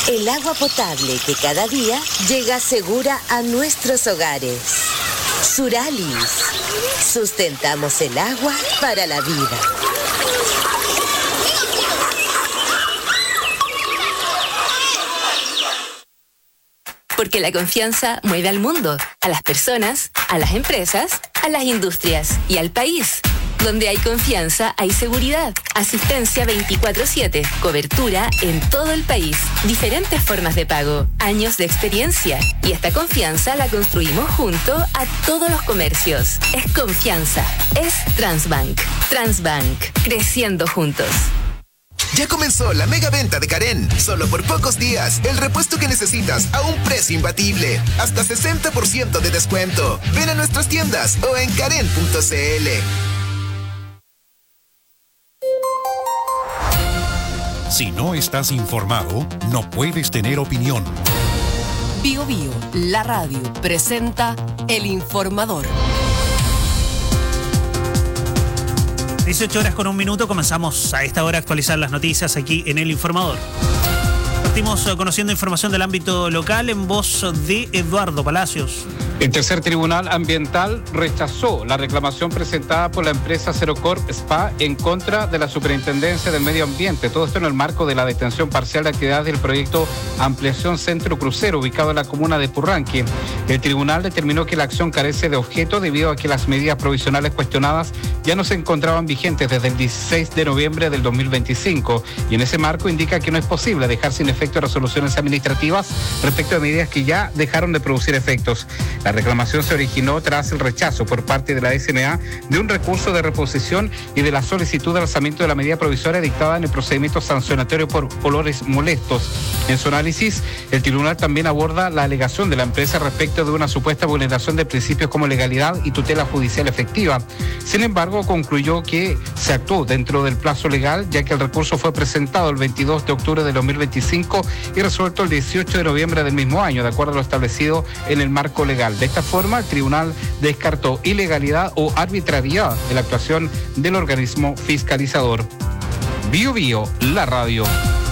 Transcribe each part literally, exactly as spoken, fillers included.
El agua potable que cada día llega segura a nuestros hogares. Suralis. Sustentamos el agua para la vida. Porque la confianza mueve al mundo, a las personas, a las empresas, a las industrias y al país. Donde hay confianza, hay seguridad. Asistencia veinticuatro siete. Cobertura en todo el país. Diferentes formas de pago. Años de experiencia. Y esta confianza la construimos junto a todos los comercios. Es confianza. Es Transbank. Transbank. Creciendo juntos. Ya comenzó la mega venta de Karen. Solo por pocos días, el repuesto que necesitas a un precio imbatible. Hasta sesenta por ciento de descuento. Ven a nuestras tiendas o en karen punto c l. Si no estás informado, no puedes tener opinión. Bio Bio, la radio, presenta El Informador. dieciocho horas con un minuto, comenzamos a esta hora a actualizar las noticias aquí en El Informador. Partimos conociendo información del ámbito local en voz de Eduardo Palacios. El tercer tribunal ambiental rechazó la reclamación presentada por la empresa Cerocorp Spa en contra de la Superintendencia del Medio Ambiente. Todo esto en el marco de la detención parcial de actividades del proyecto Ampliación Centro Crucero, ubicado en la comuna de Purranque. El tribunal determinó que la acción carece de objeto debido a que las medidas provisionales cuestionadas ya no se encontraban vigentes desde el dieciséis de noviembre del dos mil veinticinco, y en ese marco indica que no es posible dejar sin efecto resoluciones administrativas respecto a medidas que ya dejaron de producir efectos. La reclamación se originó tras el rechazo por parte de la S M A de un recurso de reposición y de la solicitud de alzamiento de la medida provisoria dictada en el procedimiento sancionatorio por olores molestos. En su análisis, el tribunal también aborda la alegación de la empresa respecto de una supuesta vulneración de principios como legalidad y tutela judicial efectiva. Sin embargo, concluyó que se actuó dentro del plazo legal, ya que el recurso fue presentado el veintidós de octubre de dos mil veinticinco y resuelto el dieciocho de noviembre del mismo año, de acuerdo a lo establecido en el marco legal. De esta forma, el tribunal descartó ilegalidad o arbitrariedad de la actuación del organismo fiscalizador. Bio Bio, la radio.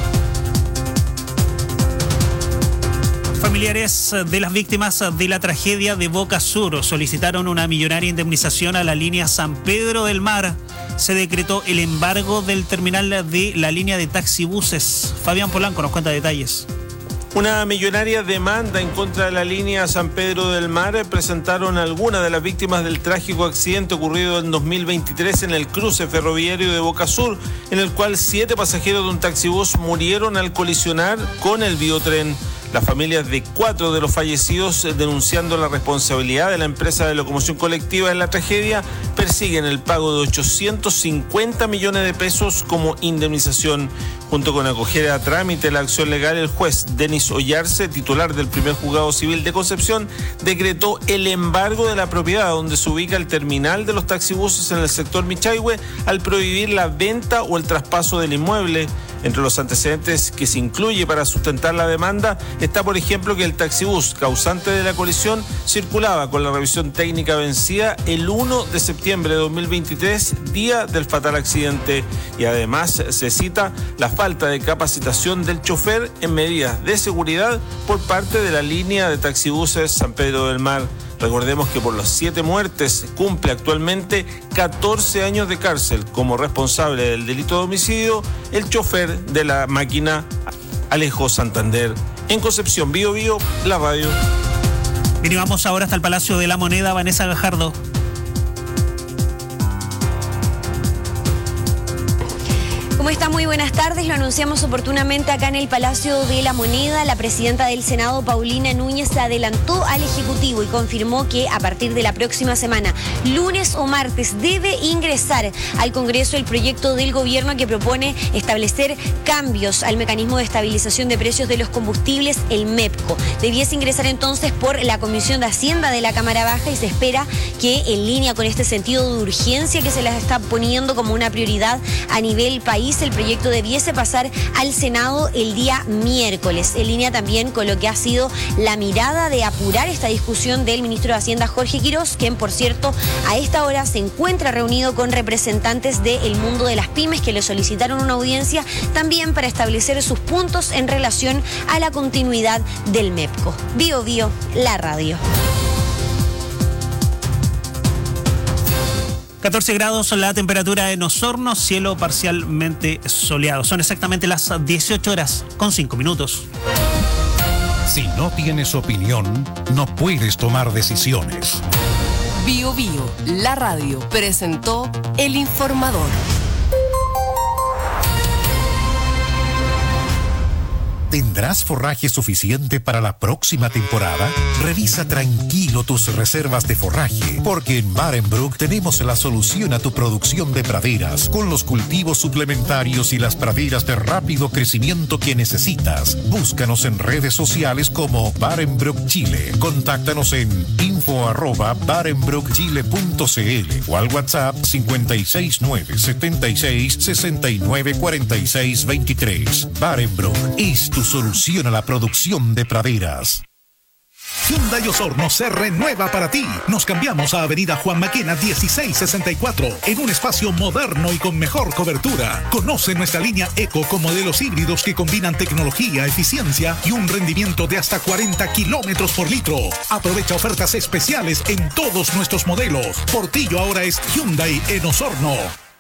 Familiares de las víctimas de la tragedia de Boca Sur solicitaron una millonaria indemnización a la línea San Pedro del Mar. Se decretó el embargo del terminal de la línea de taxibuses. Fabián Polanco nos cuenta detalles. Una millonaria demanda en contra de la línea San Pedro del Mar presentaron algunas de las víctimas del trágico accidente ocurrido en dos mil veintitrés en el cruce ferroviario de Boca Sur, en el cual siete pasajeros de un taxibús murieron al colisionar con el biotren. Las familias de cuatro de los fallecidos, denunciando la responsabilidad de la empresa de locomoción colectiva en la tragedia, persiguen el pago de ochocientos cincuenta millones de pesos como indemnización. Junto con acoger a trámite la acción legal, el juez Denis Ollarse, titular del primer juzgado civil de Concepción, decretó el embargo de la propiedad donde se ubica el terminal de los taxibuses en el sector Michaihue, al prohibir la venta o el traspaso del inmueble. Entre los antecedentes que se incluye para sustentar la demanda está, por ejemplo, que el taxibús causante de la colisión circulaba con la revisión técnica vencida el primero de septiembre de dos mil veintitrés, día del fatal accidente. Y además se cita la falta de capacitación del chofer en medidas de seguridad por parte de la línea de taxibuses San Pedro del Mar. Recordemos que por las siete muertes cumple actualmente catorce años de cárcel como responsable del delito de homicidio el chofer de la máquina Alejo Santander. En Concepción, Bio Bio, la radio. Bien, y vamos ahora hasta el Palacio de la Moneda. Vanessa Gajardo. ¿Cómo está? Muy buenas tardes. Lo anunciamos oportunamente acá en el Palacio de la Moneda. La presidenta del Senado, Paulina Núñez, se adelantó al Ejecutivo y confirmó que a partir de la próxima semana, lunes o martes, debe ingresar al Congreso el proyecto del gobierno que propone establecer cambios al mecanismo de estabilización de precios de los combustibles, el MEPCO. Debiese ingresar entonces por la Comisión de Hacienda de la Cámara Baja y se espera que, en línea con este sentido de urgencia que se les está poniendo como una prioridad a nivel país, dice, el proyecto debiese pasar al Senado el día miércoles, en línea también con lo que ha sido la mirada de apurar esta discusión del ministro de Hacienda, Jorge Quirós, quien, por cierto, a esta hora se encuentra reunido con representantes del mundo de las pymes que le solicitaron una audiencia también para establecer sus puntos en relación a la continuidad del MEPCO. Bio Bio, la radio. catorce grados la temperatura en Osorno, cielo parcialmente soleado. Son exactamente las dieciocho horas con cinco minutos. Si no tienes opinión, no puedes tomar decisiones. Bio Bio, la radio, presentó El Informador. ¿Tendrás forraje suficiente para la próxima temporada? Revisa tranquilo tus reservas de forraje, porque en Barenbroek tenemos la solución a tu producción de praderas, con los cultivos suplementarios y las praderas de rápido crecimiento que necesitas. Búscanos en redes sociales como Barenbroek Chile. Contáctanos en info arroba barenbroek chile punto cl o al WhatsApp cincuenta y seis nueve setenta y seis sesenta y nueve cuarenta y seis veintitrés. Barenbroek es tu solución a la producción de praderas. Hyundai Osorno se renueva para ti. Nos cambiamos a Avenida Juan Maquena dieciséis sesenta y cuatro en un espacio moderno y con mejor cobertura. Conoce nuestra línea Eco con modelos híbridos que combinan tecnología, eficiencia y un rendimiento de hasta cuarenta kilómetros por litro. Aprovecha ofertas especiales en todos nuestros modelos. Portillo ahora es Hyundai en Osorno.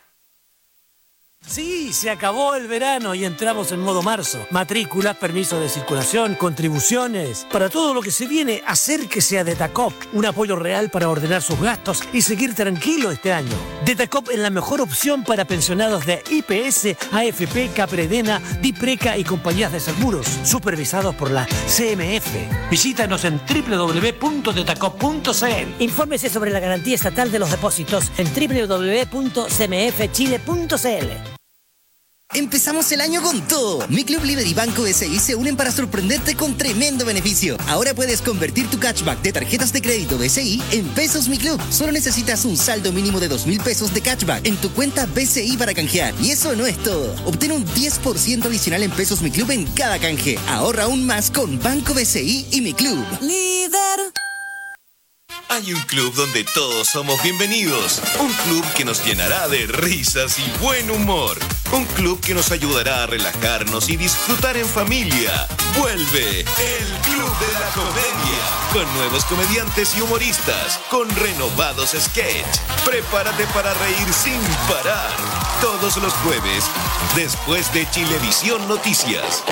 Sí, se acabó el verano y entramos en modo marzo. Matrículas, permiso de circulación, contribuciones. Para todo lo que se viene, acérquese a Detacop. Un apoyo real para ordenar sus gastos y seguir tranquilo este año. Detacop es la mejor opción para pensionados de I P S, A F P, Capredena, Dipreca y compañías de seguros, supervisados por la C M F. Visítanos en doble u doble u doble u punto detacop punto c l. Infórmese sobre la garantía estatal de los depósitos en doble u doble u doble u punto c m f chile punto c l. Empezamos el año con todo. Mi Club Líder y Banco B C I se unen para sorprenderte con tremendo beneficio. Ahora puedes convertir tu cashback de tarjetas de crédito B C I en pesos Mi Club. Solo necesitas un saldo mínimo de dos mil pesos de cashback en tu cuenta B C I para canjear. Y eso no es todo. Obtén un diez por ciento adicional en pesos Mi Club en cada canje. Ahorra aún más con Banco B C I y Mi Club. Líder. Hay un club donde todos somos bienvenidos. Un club que nos llenará de risas y buen humor. Un club que nos ayudará a relajarnos y disfrutar en familia. Vuelve el Club de la Comedia. Con nuevos comediantes y humoristas. Con renovados sketch. Prepárate para reír sin parar. Todos los jueves, después de Chilevisión Noticias.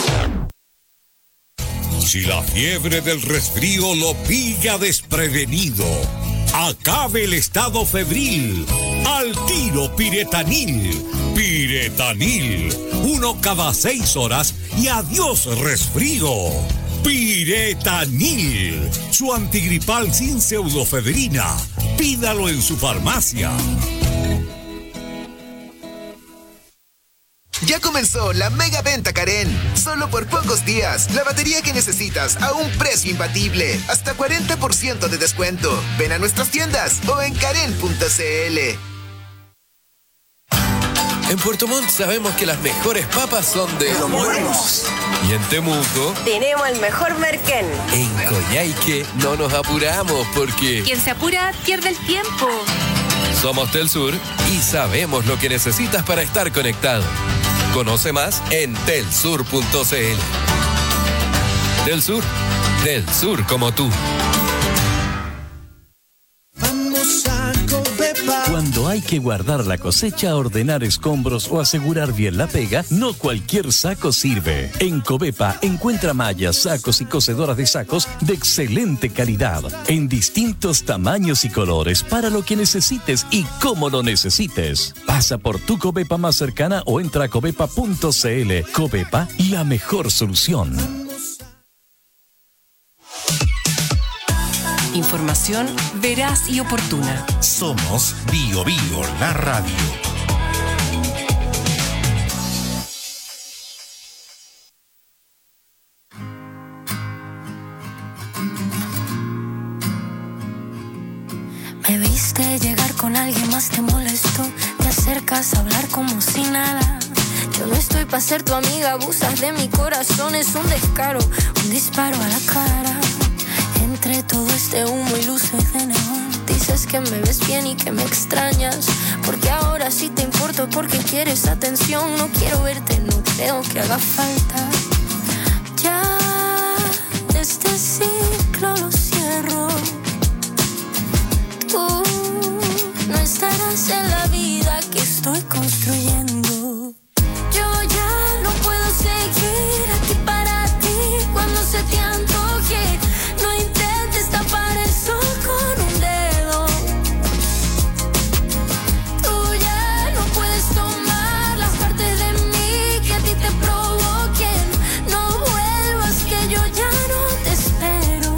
Si la fiebre del resfrío lo pilla desprevenido, acabe el estado febril. Al tiro Piretanil. Piretanil. Uno cada seis horas y adiós resfrío. Piretanil. Su antigripal sin pseudofebrina. Pídalo en su farmacia. Ya comenzó la mega venta Karen. Solo por pocos días. La batería que necesitas a un precio imbatible. Hasta cuarenta por ciento de descuento. Ven a nuestras tiendas o en karen punto c l. En Puerto Montt sabemos que las mejores papas son de Los Buenos. Y en Temuco tenemos el mejor merquén. En Coyhaique no nos apuramos porque Quien se apura pierde el tiempo. somos Telsur y sabemos lo que necesitas para estar conectado. Conoce más en telsur punto c l. Telsur, del sur como tú. Vamos a Covepa. Cuando hay que guardar la cosecha, ordenar escombros o asegurar bien la pega, no cualquier saco sirve. En Covepa encuentra mallas, sacos y cosedoras de sacos de excelente calidad, en distintos tamaños y colores, para lo que necesites y cómo lo necesites. Pasa por tu Covepa más cercana o entra a covepa punto c l. Covepa, la mejor solución. Información veraz y oportuna. Somos Bio Bio, la radio. Me viste llegar con alguien más, te molestó. Te acercas a hablar como si nada. Yo no estoy pa' ser tu amiga, abusas de mi corazón, es un descaro, un disparo a la cara. Entre todo este humo y luces de neón, dices que me ves bien y que me extrañas, porque ahora sí te importo, porque quieres atención. No quiero verte, no creo que haga falta. Ya este ciclo lo cierro. Tú no estarás en la vida que estoy construyendo. Yo ya no puedo seguir aquí para ti cuando se te antoje. No intentes tapar el sol con un dedo. Tú ya no puedes tomar las partes de mí que a ti te provoquen. No vuelvas, que yo ya no te espero.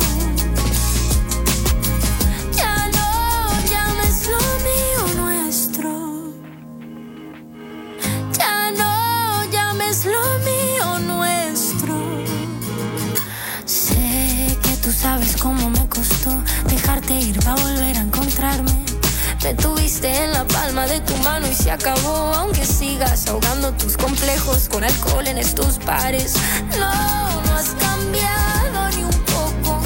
Ya no llames lo mío nuestro. Ya no llames lo mío nuestro. Sé que tú sabes cómo me costó dejarte ir para volver a encontrarme. Me tuviste en la palma de tu mano y se acabó, aunque sigas ahogando tus complejos con alcohol en estos bares. No, no has cambiado ni un poco.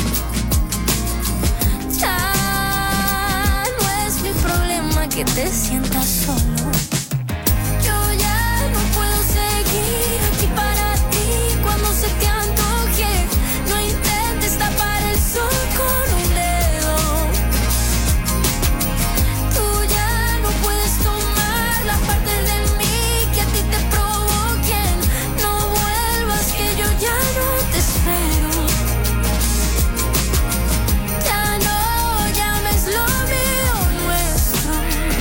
Ya no es mi problema que te sientas solo. Yo ya no puedo seguir aquí para ti cuando se te antoje. No intentes tapar el sol con un dedo. Tú ya no puedes tomar las partes de mí que a ti te provoquen. No vuelvas, que yo ya no te espero. Ya no llames lo mío nuestro.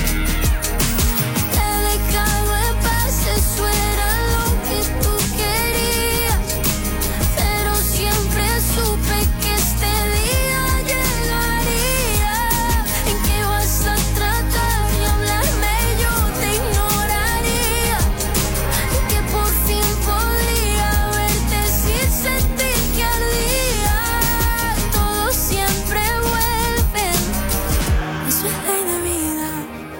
Te he dejado en paz, eso era lo que tú querías. Pero siempre supe que este día llegaría en que vas a tratar de hablarme, yo te ignoraría. Y que por fin podría verte sin sentir que ardía. Todo siempre vuelve, eso es ley de vida.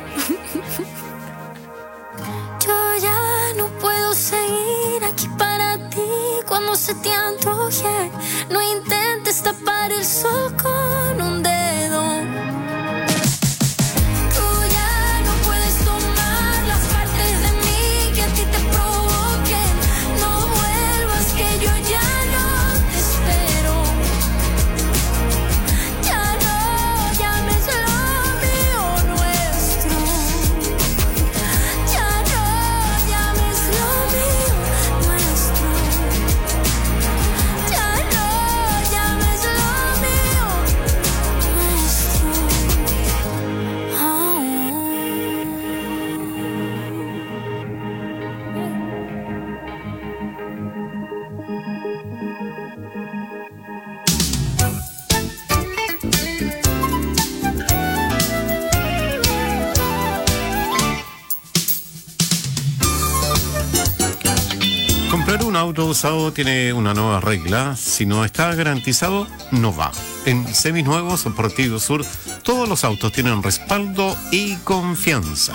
Yo ya no puedo seguir aquí para ti cuando se te antoje. No intentes tapar el sol con un dedo. Tú ya no puedes tomar las partes de mí que a ti te provoquen. No vuelvas, que yo ya no te espero. Ya no llames lo mío nuestro. Ya no llames lo mío nuestro. Ya no llames lo mío nuestro. Oh. Comprar un auto usado tiene una nueva regla. Si no está garantizado, no va. En Seminuevos Portillo Sur, todos los autos tienen respaldo y confianza.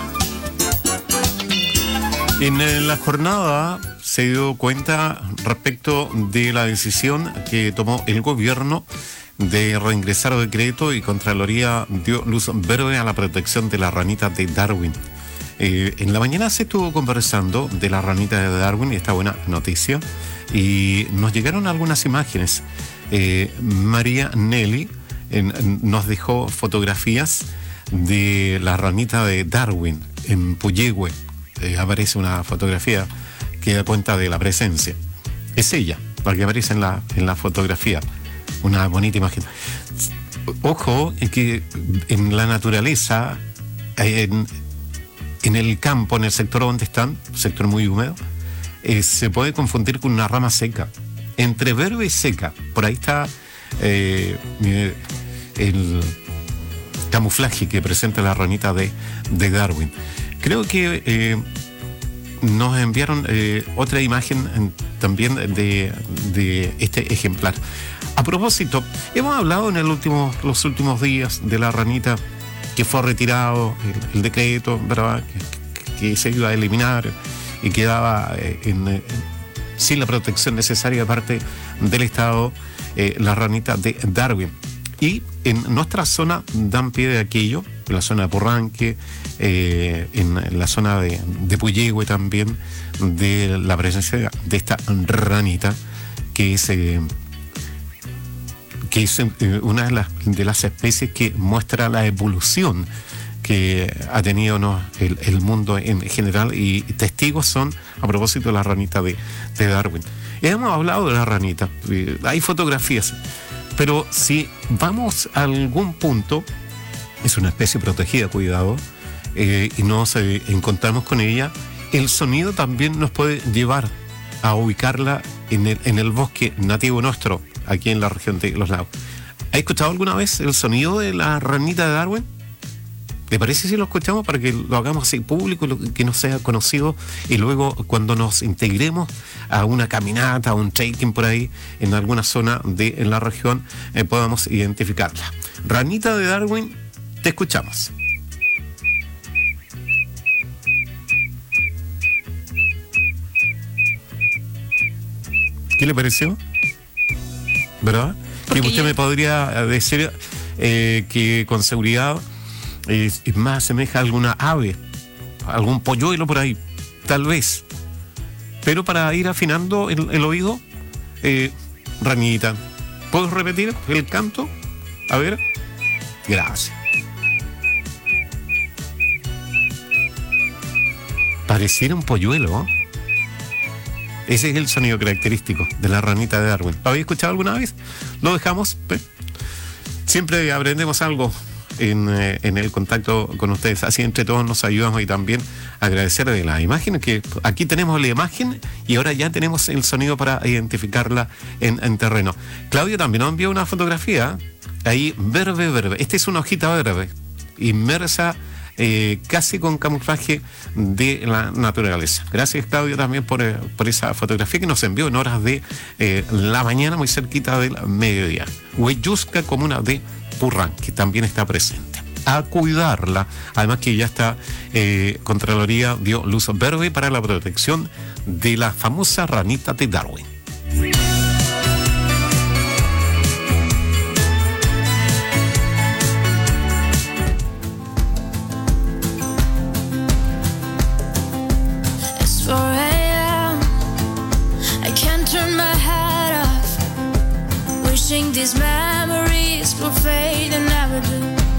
En eh, la jornada se dio cuenta respecto de la decisión que tomó el gobierno de reingresar a decreto, y Contraloría dio luz verde a la protección de la ranita de Darwin. Eh, en la mañana se estuvo conversando de la ranita de Darwin y esta buena noticia, y nos llegaron algunas imágenes. Eh, María Nelly eh, nos dejó fotografías de la ranita de Darwin en Puyehue. Eh, aparece una fotografía que da cuenta de la presencia. Es ella la que aparece en la, en la fotografía. Una bonita imagen. Ojo, es que en la naturaleza, en, en el campo, en el sector donde están, sector muy húmedo, eh, se puede confundir con una rama seca. Entre verde y seca, por ahí está eh, el camuflaje que presenta la ranita de, de Darwin. Creo que eh, nos enviaron eh, otra imagen eh, también de, de este ejemplar. A propósito, hemos hablado en el último, los últimos días de la ranita, que fue retirado el, el decreto, ¿verdad?, que, que se iba a eliminar, y quedaba eh, en, eh, sin la protección necesaria de parte del Estado, eh, la ranita de Darwin. Y en nuestra zona dan pie de aquello, en la zona de Porranque, eh, en la zona de, de Puyehue también, de la presencia de esta ranita, que es, eh, que es eh, una de las, de las especies que muestra la evolución que ha tenido, ¿no?, el, el mundo en general, y testigos son a propósito de la ranita de, de Darwin. Hemos hablado de la ranita, eh, hay fotografías, pero si vamos a algún punto, es una especie protegida, cuidado, eh, y nos eh, encontramos con ella, el sonido también nos puede llevar a ubicarla en el, en el bosque nativo nuestro, aquí en la región de Los Lagos. ¿Ha escuchado alguna vez el sonido de la ranita de Darwin? ¿Le parece si lo escuchamos para que lo hagamos así público, que nos sea conocido, y luego cuando nos integremos a una caminata, a un trekking por ahí en alguna zona de en la región, eh, podamos identificarla? Ranita de Darwin, te escuchamos. ¿Qué le pareció? ¿Verdad? Que usted yo... me podría decir eh, que con seguridad es, es más asemeja a alguna ave, algún polluelo por ahí, tal vez. Pero para ir afinando el, el oído, eh, ranita, ¿puedo repetir el canto? A ver, gracias. Pareciera un polluelo, ¿eh? Ese es el sonido característico de la ranita de Darwin. ¿Lo habéis escuchado alguna vez? Lo dejamos. Siempre aprendemos algo en, eh, en el contacto con ustedes. Así entre todos nos ayudamos, y también agradecer de las imágenes, que aquí tenemos la imagen y ahora ya tenemos el sonido para identificarla en, en terreno. Claudio también nos envió una fotografía. Ahí, verde, verde. Esta es una hojita verde, inmersa, Eh, casi con camuflaje de la naturaleza. Gracias, Claudio, también por, eh, por esa fotografía que nos envió en horas de eh, la mañana, muy cerquita del mediodía. Huellusca, comuna de Purranque, que también está presente. A cuidarla, además que ya está, eh, Contraloría dio luz verde para la protección de la famosa ranita de Darwin. These memories will fade and never do.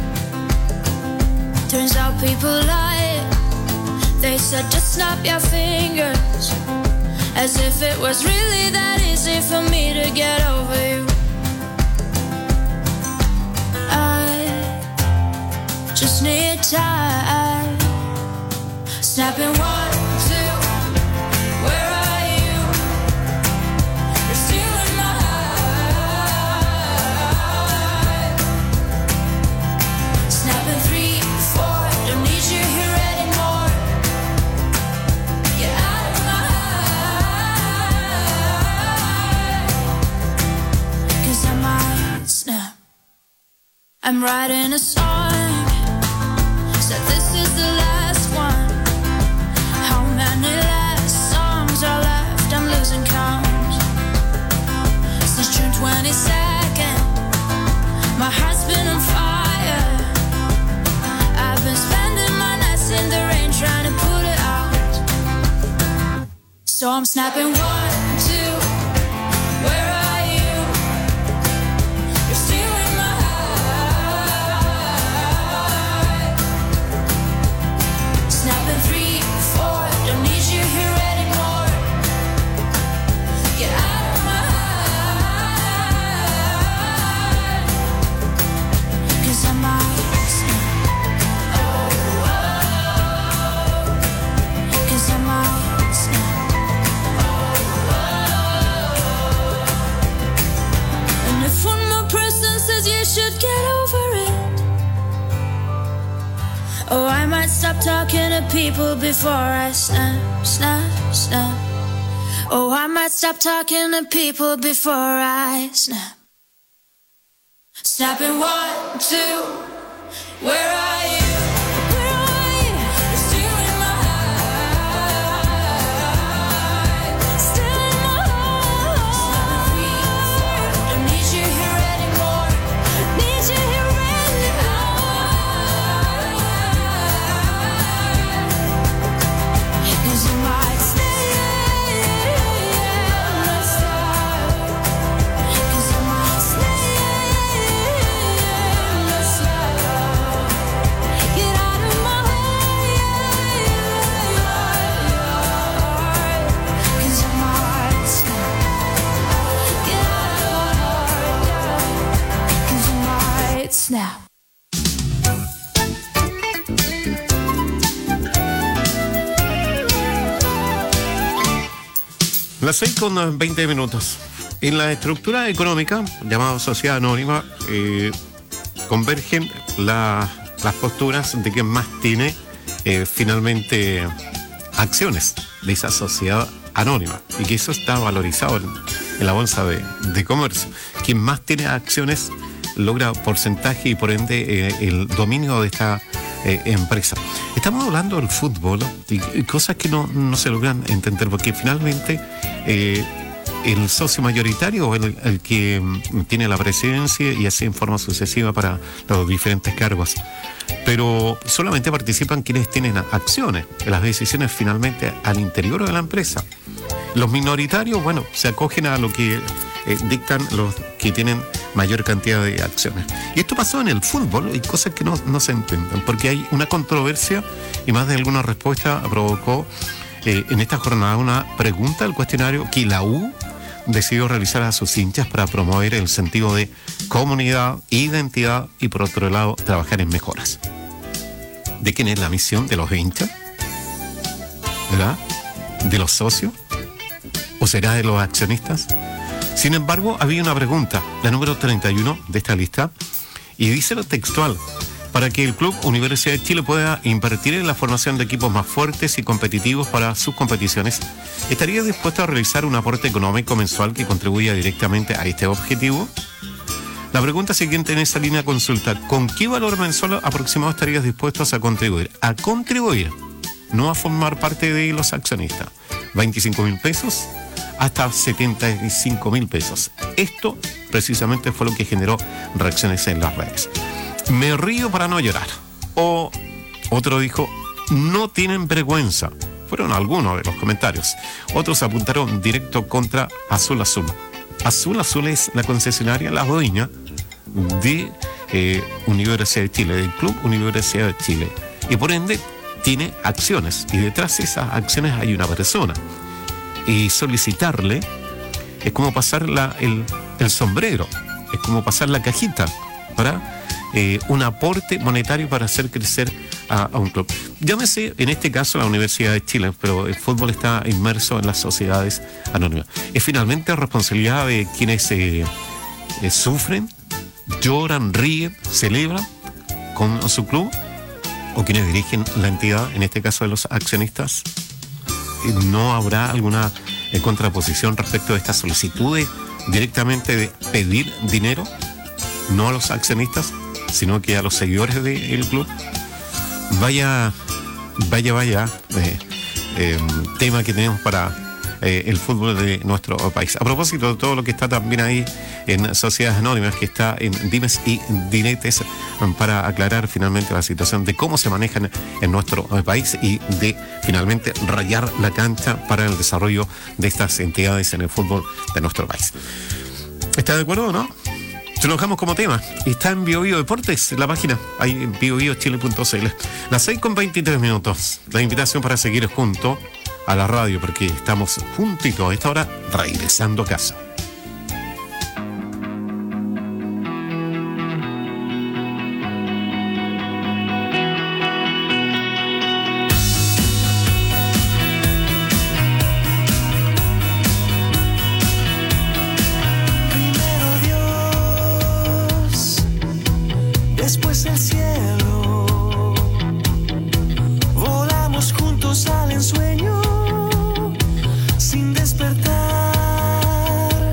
Turns out people lie. They said just snap your fingers, as if it was really that easy for me to get over you. I just need time. Snapping one, two, where are you? You're still in my heart. Snapping three, four, don't need you here anymore. You're out of my heart. 'Cause I might snap. I'm writing a song, said this is the last one. How many last songs are left? I'm losing count. Since June twenty-second, my heart's been on fire. I've been spending my nights in the rain trying to put it out. So I'm snapping one, two, where are you? You're still in my heart. Snapping three, four, don't need you here anymore. Get out of my heart. 'Cause I might snap. Oh, oh. 'Cause I might snap. Oh, oh. And if one more person says you should get over it, oh, I might stop talking to people before I snap, snap, snap. Oh, I might stop talking to people before I snap. Snapping one, two, where are you? Where are you? You're still in my heart. Las seis con veinte minutos. En la estructura económica, llamada sociedad anónima, eh, convergen la, las posturas de quien más tiene eh, finalmente acciones de esa sociedad anónima, y que eso está valorizado en, en la bolsa de, de comercio. Quien más tiene acciones logra porcentaje y por ende eh, el dominio de esta eh, empresa. Estamos hablando del fútbol y, y cosas que no, no se logran entender, porque finalmente eh, el socio mayoritario es el, el que tiene la presidencia y así en forma sucesiva para los diferentes cargos. Pero solamente participan quienes tienen acciones en las decisiones finalmente al interior de la empresa. Los minoritarios, bueno, se acogen a lo que eh, dictan los que tienen mayor cantidad de acciones. Y esto pasó en el fútbol, hay cosas que no, no se entienden, porque hay una controversia y más de alguna respuesta provocó eh, en esta jornada una pregunta al cuestionario que la U decidió realizar a sus hinchas para promover el sentido de comunidad, identidad y por otro lado trabajar en mejoras. ¿De quién es la misión? ¿De los hinchas? ¿Verdad? ¿De los socios? ¿O será de los accionistas? Sin embargo, había una pregunta, la número treinta y uno de esta lista, y dice lo textual: para que el Club Universidad de Chile pueda invertir en la formación de equipos más fuertes y competitivos para sus competiciones, ¿estaría dispuesto a realizar un aporte económico mensual que contribuya directamente a este objetivo? La pregunta siguiente en esa línea consulta: ¿con qué valor mensual aproximado estarías dispuestos a contribuir? A contribuir, no a formar parte de los accionistas. ¿veinticinco mil pesos? Hasta setenta y cinco mil pesos. Esto precisamente fue lo que generó reacciones en las redes. Me río para no llorar. O otro dijo, no tienen vergüenza. Fueron algunos de los comentarios. Otros apuntaron directo contra Azul Azul. Azul Azul es la concesionaria, la dueña de eh, Universidad de Chile, del Club Universidad de Chile. Y por ende tiene acciones. Y detrás de esas acciones hay una persona. Y solicitarle es como pasar la, el, el sombrero, es como pasar la cajita para eh, un aporte monetario para hacer crecer a, a un club. Llámese en este caso la Universidad de Chile, pero el fútbol está inmerso en las sociedades anónimas. Es finalmente responsabilidad de quienes eh, eh, sufren, lloran, ríen, celebran con su club, o quienes dirigen la entidad, en este caso de los accionistas. ¿No habrá alguna eh, contraposición respecto de estas solicitudes directamente de pedir dinero, no a los accionistas, sino que a los seguidores del club? Vaya, vaya, vaya eh, eh, tema que tenemos para eh, el fútbol de nuestro país. A propósito de todo lo que está también ahí en Sociedades Anónimas, que está en dimes y diretes, para aclarar finalmente la situación de cómo se manejan en nuestro país y de finalmente rayar la cancha para el desarrollo de estas entidades en el fútbol de nuestro país. ¿Está de acuerdo o no? Se lo dejamos como tema. Está en Bio Bio Deportes, la página, ahí en bio bio chile punto c l. Las seis con veintitrés minutos. La invitación para seguir junto a la radio, porque estamos juntitos a esta hora regresando a casa. Después el cielo, volamos juntos al ensueño, sin despertar.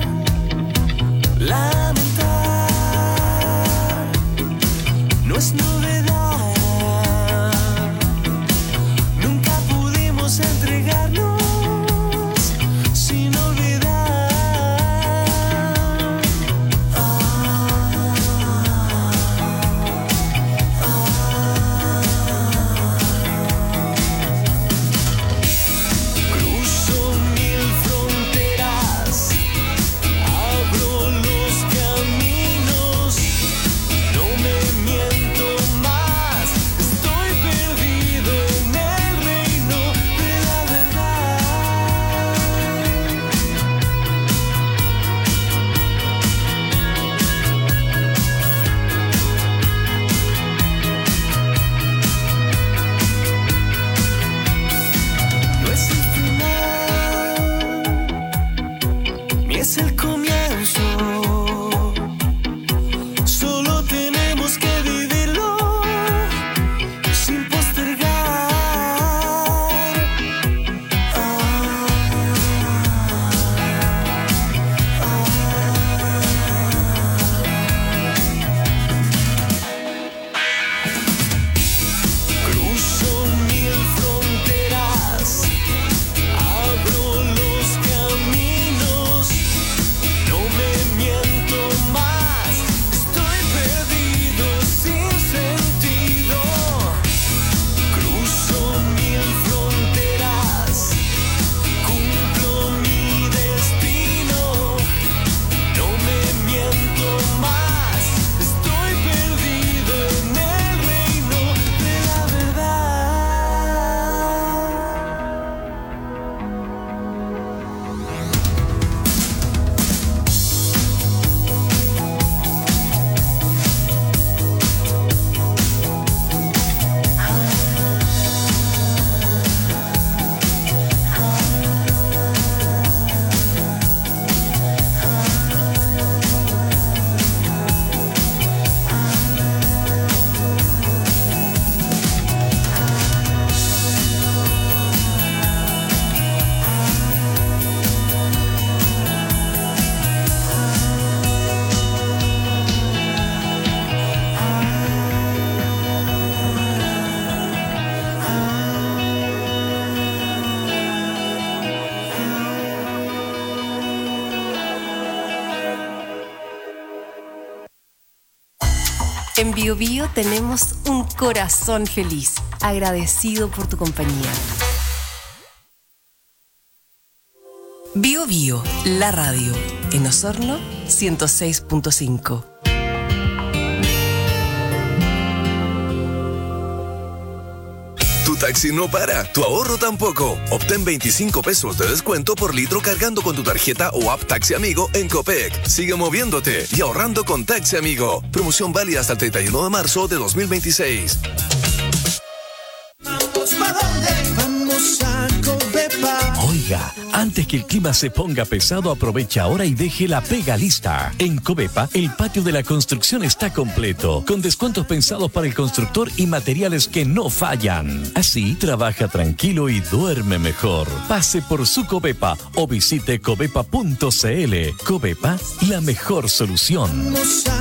En Bio Bio tenemos un corazón feliz, agradecido por tu compañía. Bio Bio, la radio. En Osorno, ciento seis punto cinco. Tu taxi no para, tu ahorro tampoco. Obtén veinticinco pesos de descuento por litro cargando con tu tarjeta o app Taxi Amigo en Copec. Sigue moviéndote y ahorrando con Taxi Amigo. Promoción válida hasta el treinta y uno de marzo de dos mil veintiséis. Vamos, ¿pa' dónde? Vamos a Covepa. Oiga, antes que el clima se ponga pesado, aprovecha ahora y deje la pega lista. En Covepa, el patio de la construcción está completo, con descuentos pensados para el constructor y materiales que no fallan. Así, trabaja tranquilo y duerme mejor. Pase por su Covepa o visite covepa punto cl. Covepa, la mejor solución.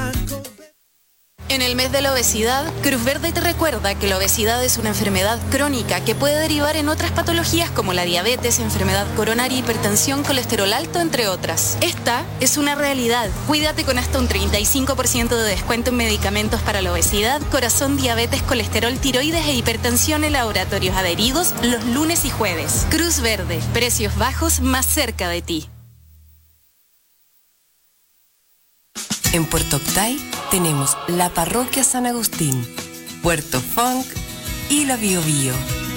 En el mes de la obesidad, Cruz Verde te recuerda que la obesidad es una enfermedad crónica que puede derivar en otras patologías como la diabetes, enfermedad coronaria, hipertensión, colesterol alto, entre otras. Esta es una realidad. Cuídate con hasta un treinta y cinco por ciento de descuento en medicamentos para la obesidad, corazón, diabetes, colesterol, tiroides e hipertensión en laboratorios adheridos los lunes y jueves. Cruz Verde, precios bajos más cerca de ti. En Puerto Octay tenemos la Parroquia San Agustín, Puerto Funk y la Bio Bio.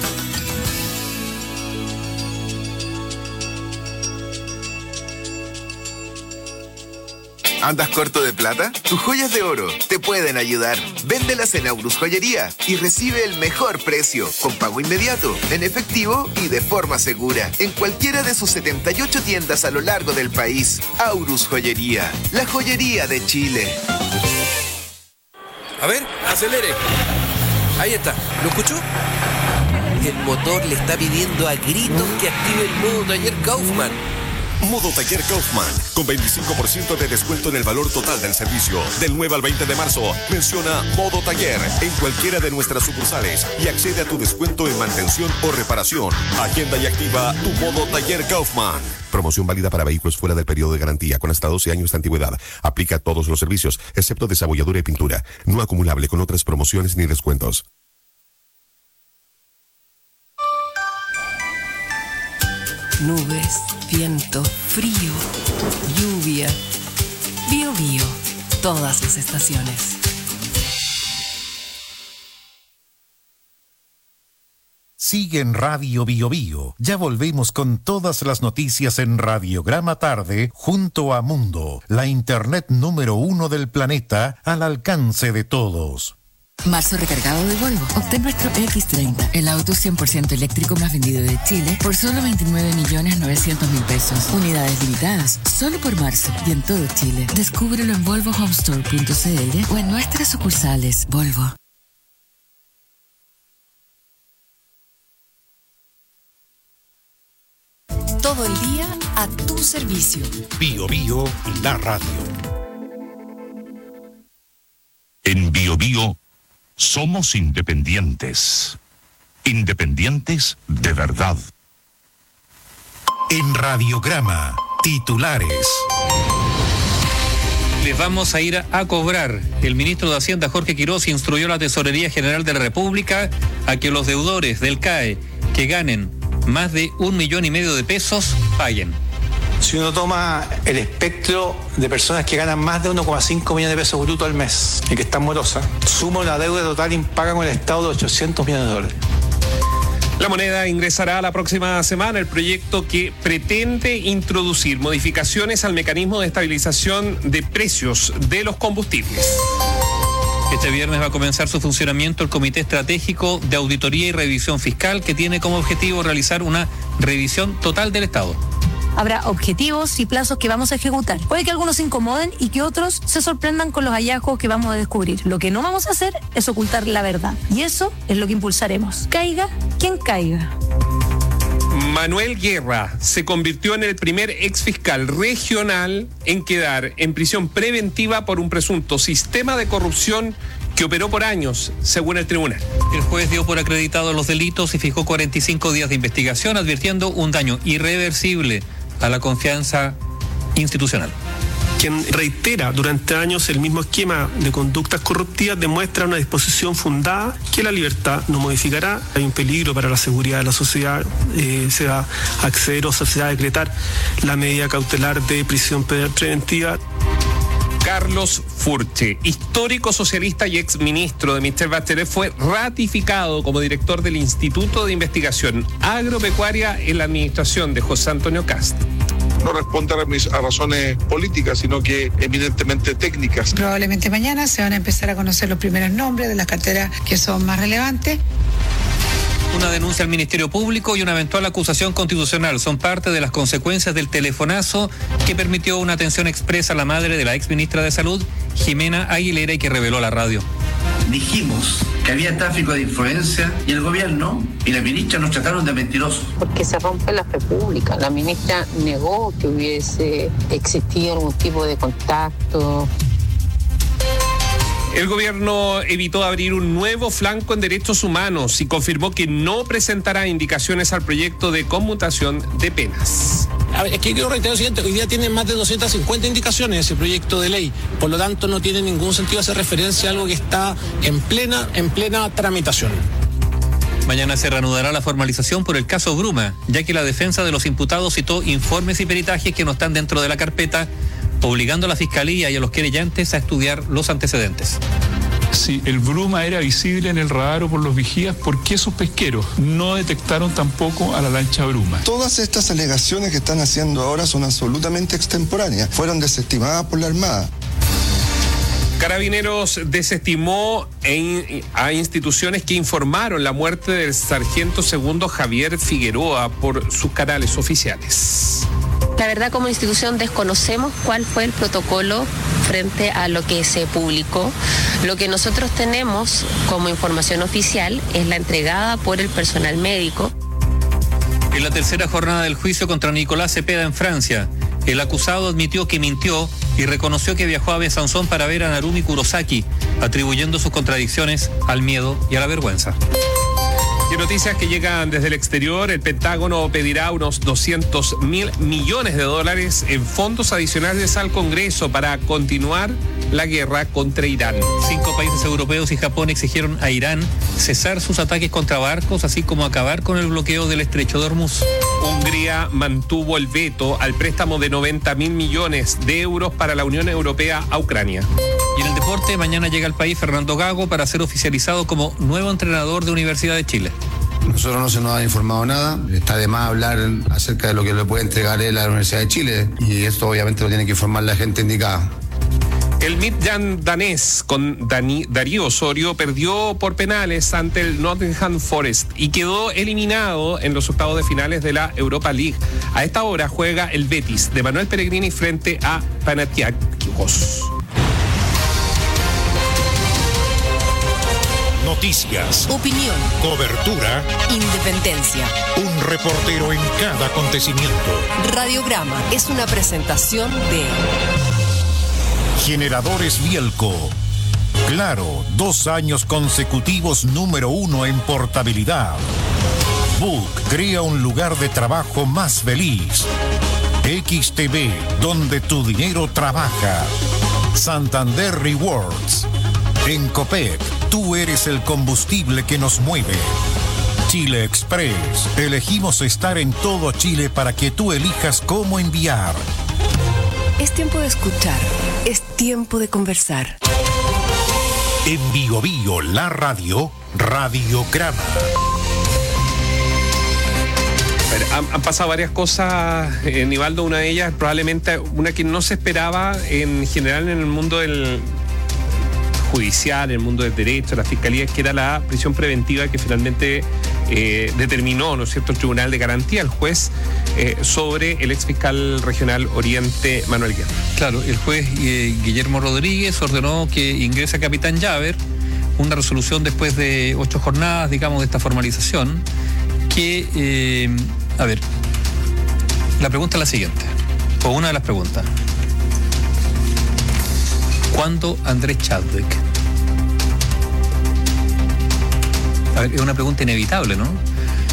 ¿Andas corto de plata? Tus joyas de oro te pueden ayudar. Véndelas en Aurus Joyería y recibe el mejor precio, con pago inmediato, en efectivo y de forma segura, en cualquiera de sus setenta y ocho tiendas a lo largo del país. Aurus Joyería, la joyería de Chile. A ver, acelere. Ahí está, ¿lo escuchó? El motor le está pidiendo a gritos que active el modo taller Kaufman. Modo Taller Kaufman, con veinticinco por ciento de descuento en el valor total del servicio. Del nueve al veinte de marzo, menciona Modo Taller en cualquiera de nuestras sucursales y accede a tu descuento en mantención o reparación. Agenda y activa tu Modo Taller Kaufman. Promoción válida para vehículos fuera del periodo de garantía con hasta doce años de antigüedad. Aplica a todos los servicios, excepto desabolladura y pintura. No acumulable con otras promociones ni descuentos. Nubes, viento, frío, lluvia. Bio Bio, todas las estaciones. Sigue en Radio Bio Bio. Ya volvemos con todas las noticias en Radiograma Tarde junto a Mundo, la internet número uno del planeta al alcance de todos. Marzo recargado de Volvo. Obtén nuestro equis treinta, el auto cien por ciento eléctrico más vendido de Chile, por solo veintinueve millones novecientos mil pesos. Unidades limitadas, solo por marzo y en todo Chile. Descúbrelo en volvo home store punto cl o en nuestras sucursales Volvo. Todo el día a tu servicio. Bio Bio, la radio. En Bio Bio somos independientes. Independientes de verdad. En Radiograma, titulares. Les vamos a ir a cobrar. El ministro de Hacienda, Jorge Quiroz, instruyó a la Tesorería General de la República a que los deudores del C A E que ganen más de un millón y medio de pesos paguen. Si uno toma el espectro de personas que ganan más de uno coma cinco millones de pesos brutos al mes y que están morosas, suma una deuda total impaga con el Estado de ochocientos millones de dólares. La moneda ingresará la próxima semana el proyecto que pretende introducir modificaciones al mecanismo de estabilización de precios de los combustibles. Este viernes va a comenzar su funcionamiento el Comité Estratégico de Auditoría y Revisión Fiscal, que tiene como objetivo realizar una revisión total del Estado. Habrá objetivos y plazos que vamos a ejecutar. Puede que algunos se incomoden y que otros se sorprendan con los hallazgos que vamos a descubrir. Lo que no vamos a hacer es ocultar la verdad. Y eso es lo que impulsaremos. Caiga quien caiga. Manuel Guerra se convirtió en el primer exfiscal regional en quedar en prisión preventiva por un presunto sistema de corrupción que operó por años, según el tribunal. El juez dio por acreditado los delitos y fijó cuarenta y cinco días de investigación, advirtiendo un daño irreversible a la confianza institucional. quien reitera durante años el mismo esquema de conductas corruptivas, demuestra una disposición fundada que la libertad no modificará. Hay un peligro para la seguridad de la sociedad, eh, se va a acceder o se va a decretar la medida cautelar de prisión preventiva. Carlos Furche, histórico socialista y exministro de Michelle Bachelet, fue ratificado como director del Instituto de Investigación Agropecuaria en la administración de José Antonio Kast. No responde a, mis, a razones políticas, sino que eminentemente técnicas. Probablemente mañana se van a empezar a conocer los primeros nombres de las carteras que son más relevantes. Una denuncia al Ministerio Público y una eventual acusación constitucional son parte de las consecuencias del telefonazo que permitió una atención expresa a la madre de la exministra de Salud, Jimena Aguilera, y que reveló a la radio. Dijimos que había tráfico de influencia y el gobierno y la ministra nos trataron de mentirosos. Porque se rompe la fe pública. La ministra negó que hubiese existido algún tipo de contacto. El gobierno evitó abrir un nuevo flanco en derechos humanos y confirmó que no presentará indicaciones al proyecto de conmutación de penas. A ver, es que quiero reiterar lo siguiente, hoy día tiene más de doscientas cincuenta indicaciones ese proyecto de ley, por lo tanto no tiene ningún sentido hacer referencia a algo que está en plena, en plena tramitación. Mañana se reanudará la formalización por el caso Bruma, ya que la defensa de los imputados citó informes y peritajes que no están dentro de la carpeta, obligando a la Fiscalía y a los querellantes a estudiar los antecedentes. Si el Bruma era visible en el radar o por los vigías, ¿por qué esos pesqueros no detectaron tampoco a la lancha Bruma? Todas estas alegaciones que están haciendo ahora son absolutamente extemporáneas. Fueron desestimadas por la Armada. Carabineros desestimó a instituciones que informaron la muerte del sargento segundo Javier Figueroa por sus canales oficiales. La verdad, como institución desconocemos cuál fue el protocolo frente a lo que se publicó. Lo que nosotros tenemos como información oficial es la entregada por el personal médico. En la tercera jornada del juicio contra Nicolás Cepeda en Francia, el acusado admitió que mintió y reconoció que viajó a Besanzón para ver a Narumi Kurosaki, atribuyendo sus contradicciones al miedo y a la vergüenza. Y noticias que llegan desde el exterior, el Pentágono pedirá unos doscientos mil millones de dólares en fondos adicionales al Congreso para continuar la guerra contra Irán. Cinco países europeos y Japón exigieron a Irán cesar sus ataques contra barcos, así como acabar con el bloqueo del estrecho de Hormuz. Hungría mantuvo el veto al préstamo de noventa mil millones de euros para la Unión Europea a Ucrania. Y en el deporte, mañana llega al país Fernando Gago para ser oficializado como nuevo entrenador de Universidad de Chile. Nosotros no se nos ha informado nada, está de más hablar acerca de lo que le puede entregar él a la Universidad de Chile y esto obviamente lo tiene que informar la gente indicada. El Midtjylland danés con Dani, Darío Osorio perdió por penales ante el Nottingham Forest y quedó eliminado en los octavos de finales de la Europa League. A esta hora juega el Betis de Manuel Pellegrini frente a Panathinaikos. Noticias, opinión, cobertura, independencia. Un reportero en cada acontecimiento. Radiograma es una presentación de Generadores Bielco. Claro, dos años consecutivos número uno en portabilidad. Book crea un lugar de trabajo más feliz. X T V, donde tu dinero trabaja. Santander Rewards. En Copec, tú eres el combustible que nos mueve. Chile Express, elegimos estar en todo Chile para que tú elijas cómo enviar. Es tiempo de escuchar, es tiempo de conversar. En Bio Bio, la radio, Radiograma. Han, han pasado varias cosas, eh, Nivaldo, una de ellas probablemente una que no se esperaba en general en el mundo del judicial, en el mundo del derecho, la fiscalía, que era la prisión preventiva que finalmente eh, determinó, ¿no es cierto?, el Tribunal de Garantía, el juez, eh, sobre el exfiscal regional Oriente, Manuel Guerra. Claro, el juez eh, Guillermo Rodríguez ordenó que ingrese a Capitán Llaver, una resolución después de ocho jornadas, digamos, de esta formalización, que, eh, a ver, la pregunta es la siguiente, o una de las preguntas. ¿Cuándo Andrés Chadwick? A ver, es una pregunta inevitable, ¿no?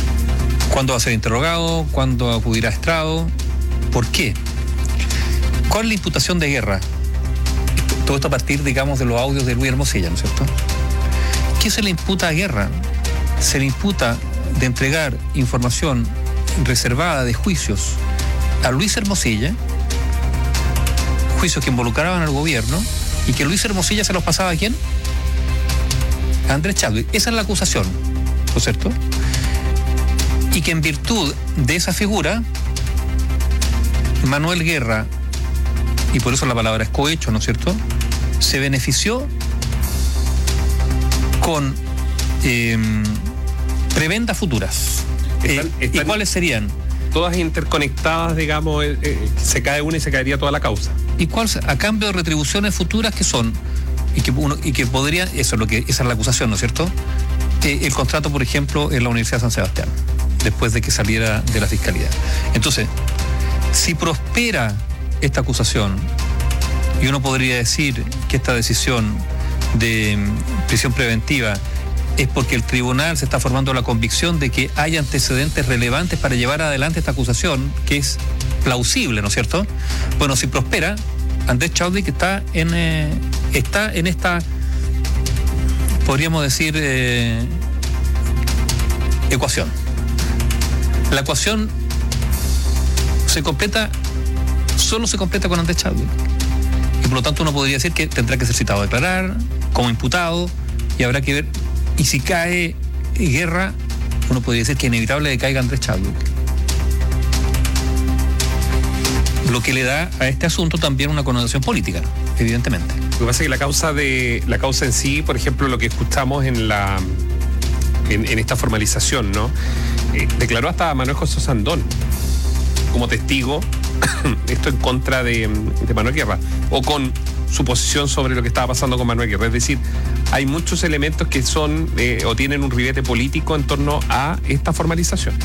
¿Cuándo va a ser interrogado? ¿Cuándo acudirá a estrado? ¿Por qué? ¿Cuál es la imputación de guerra? Todo esto a partir, digamos, de los audios de Luis Hermosilla, ¿no es cierto? ¿Qué se le imputa a Guerra? Se le imputa de entregar información reservada de juicios a Luis Hermosilla, juicios que involucraban al gobierno, y que Luis Hermosilla se los pasaba a ¿quién? A Andrés Chadwick. Esa es la acusación, ¿no es cierto? Y que en virtud de esa figura, Manuel Guerra, y por eso la palabra es cohecho, ¿no es cierto?, se benefició con eh, prebendas futuras. Están, eh, están ¿Y cuáles serían? Todas interconectadas, digamos, eh, eh, se cae una y se caería toda la causa. ¿Y cuál? A cambio de retribuciones futuras que son, y que uno, y que podría, eso es lo que, esa es la acusación, ¿no es cierto? Eh, el contrato, por ejemplo, en la Universidad de San Sebastián, después de que saliera de la Fiscalía. Entonces, si prospera esta acusación, y uno podría decir que esta decisión de prisión preventiva es porque el tribunal se está formando la convicción de que hay antecedentes relevantes para llevar adelante esta acusación, que es plausible, ¿no es cierto? Bueno, si prospera, Andrés Chadwick está en, eh, está en esta, podríamos decir, eh, ecuación. La ecuación se completa, solo se completa con Andrés Chadwick. Y por lo tanto uno podría decir que tendrá que ser citado a declarar como imputado, y habrá que ver, y si cae Guerra, uno podría decir que es inevitable que caiga Andrés Chadwick. Lo que le da a este asunto también una connotación política, evidentemente. Lo que pasa es que la causa de la causa en sí, por ejemplo, lo que escuchamos en la en, en esta formalización, ¿no? Eh, declaró hasta a Manuel José Sandón como testigo, esto en contra de, de Manuel Guerra, o con su posición sobre lo que estaba pasando con Manuel Guerra. Es decir, hay muchos elementos que son eh, o tienen un ribete político en torno a esta formalización.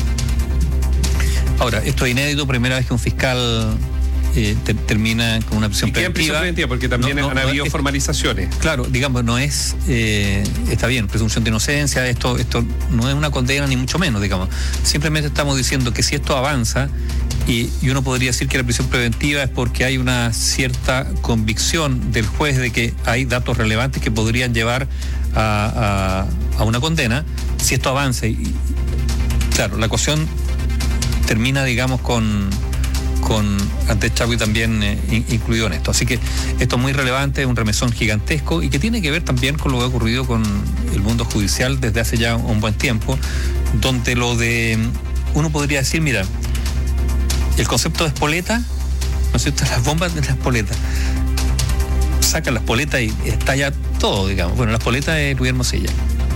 Ahora, esto es inédito, primera vez que un fiscal eh, ter, termina con una prisión preventiva. prisión preventiva, porque también no, no, han no, habido es, formalizaciones. Claro, digamos, no es, eh, está bien, presunción de inocencia, esto, esto no es una condena ni mucho menos, digamos. Simplemente estamos diciendo que si esto avanza, y, y uno podría decir que la prisión preventiva es porque hay una cierta convicción del juez de que hay datos relevantes que podrían llevar a, a, a una condena, si esto avanza, y claro, la ecuación termina, digamos, con, con Andrés Chadwick también eh, incluido en esto. Así que esto es muy relevante, es un remesón gigantesco y que tiene que ver también con lo que ha ocurrido con el mundo judicial desde hace ya un buen tiempo, donde lo de, uno podría decir, mira, el concepto de espoleta, ¿no es cierto?, las bombas de la espoleta, sacan la espoleta y estalla todo, digamos. Bueno, la espoleta es Luis Hermosilla,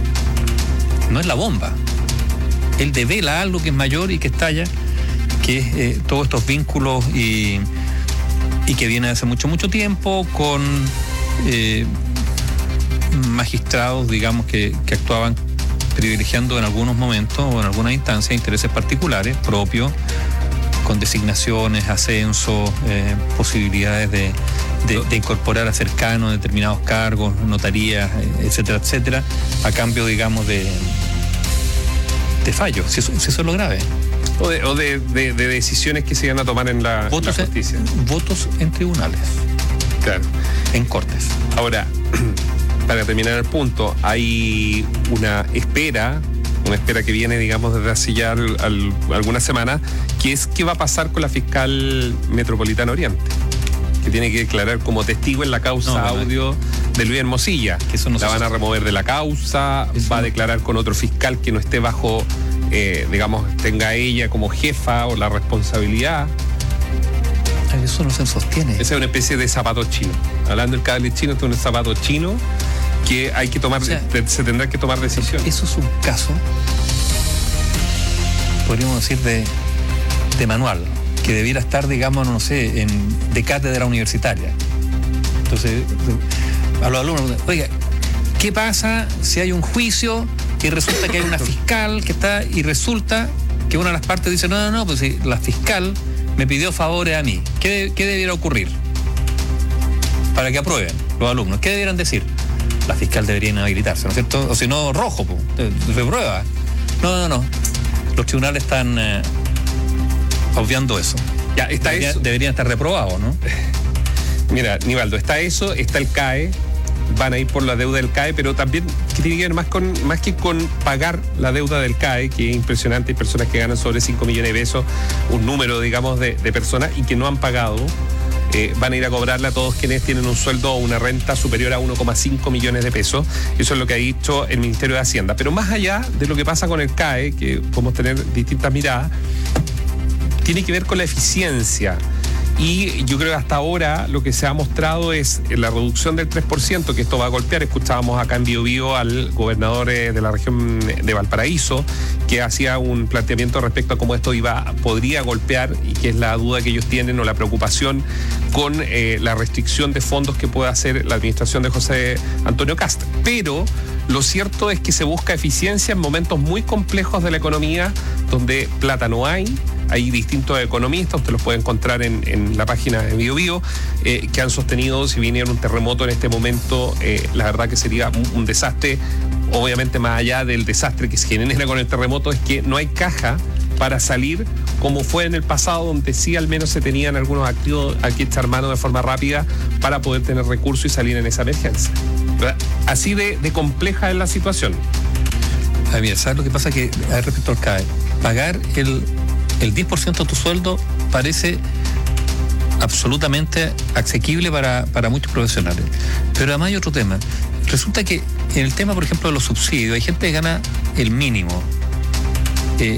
no es la bomba. Él devela algo que es mayor y que estalla, que es eh, todos estos vínculos y, y que viene hace mucho, mucho tiempo con eh, magistrados, digamos, que, que actuaban privilegiando en algunos momentos o en algunas instancias intereses particulares propios, con designaciones, ascensos, eh, posibilidades de, de, de incorporar a cercanos determinados cargos, notarías, etcétera, etcétera, a cambio, digamos, de, de fallos, si eso, si eso es lo grave. O de, o de, de, de decisiones que se iban a tomar en la, votos en la justicia. En, votos en tribunales. Claro. En cortes. Ahora, para terminar el punto, hay una espera, una espera que viene, digamos, desde hace ya al, al, algunas semanas, que es qué va a pasar con la fiscal metropolitana Oriente, que tiene que declarar como testigo en la causa no, audio de Luis Hermosilla. Que eso no la van a remover de la causa, eso va a declarar con otro fiscal que no esté bajo, eh, digamos, tenga ella como jefa o la responsabilidad. Eso no se sostiene. Esa es una especie de zapato chino. Hablando del cable chino, este es un zapato chino que hay que tomar, o sea, se tendrá que tomar decisiones. Eso es un caso, podríamos decir, de, de manual, que debiera estar, digamos, no sé, en, de cátedra universitaria. Entonces, a los alumnos, oiga, ¿qué pasa si hay un juicio y resulta que hay una fiscal que está, y resulta que una de las partes dice, no, no, no, pues si la fiscal me pidió favores a mí, ¿qué, qué debiera ocurrir para que aprueben los alumnos? ¿Qué debieran decir? La fiscal debería inhabilitarse, ¿no es cierto? O si no, rojo, pues, reprueba. No, no, no. Los tribunales están eh, obviando eso. Ya, está deberían, eso. Deberían estar reprobados, ¿no? Mira, Nivaldo, está eso, está el C A E, van a ir por la deuda del C A E, pero también que tiene que ver más con más que con pagar la deuda del C A E, que es impresionante. Hay personas que ganan sobre cinco millones de pesos, un número, digamos, de, de personas y que no han pagado. Eh, van a ir a cobrarle a todos quienes tienen un sueldo o una renta superior a uno coma cinco millones de pesos. Eso es lo que ha dicho el Ministerio de Hacienda. Pero más allá de lo que pasa con el C A E, que podemos tener distintas miradas, tiene que ver con la eficiencia. Y yo creo que hasta ahora lo que se ha mostrado es la reducción del tres por ciento, que esto va a golpear. Escuchábamos acá en Bío Bío al gobernador de la región de Valparaíso, que hacía un planteamiento respecto a cómo esto iba, podría golpear, y que es la duda que ellos tienen o la preocupación con eh, la restricción de fondos que pueda hacer la administración de José Antonio Kast. Pero lo cierto es que se busca eficiencia en momentos muy complejos de la economía, donde plata no hay. Hay distintos economistas, usted los puede encontrar en, en la página de Bío Bío, eh, que han sostenido, si viniera un terremoto en este momento, eh, la verdad que sería un, un desastre. Obviamente, más allá del desastre que se genera con el terremoto, es que no hay caja para salir, como fue en el pasado, donde sí al menos se tenían algunos activos a que echar mano de forma rápida para poder tener recursos y salir en esa emergencia. ¿Verdad? Así de, de compleja es la situación. A ver, ¿sabes lo que pasa? Que respecto al C A E, pagar el... el diez por ciento de tu sueldo parece absolutamente asequible para, para muchos profesionales. Pero además hay otro tema. Resulta que en el tema, por ejemplo, de los subsidios, hay gente que gana el mínimo eh,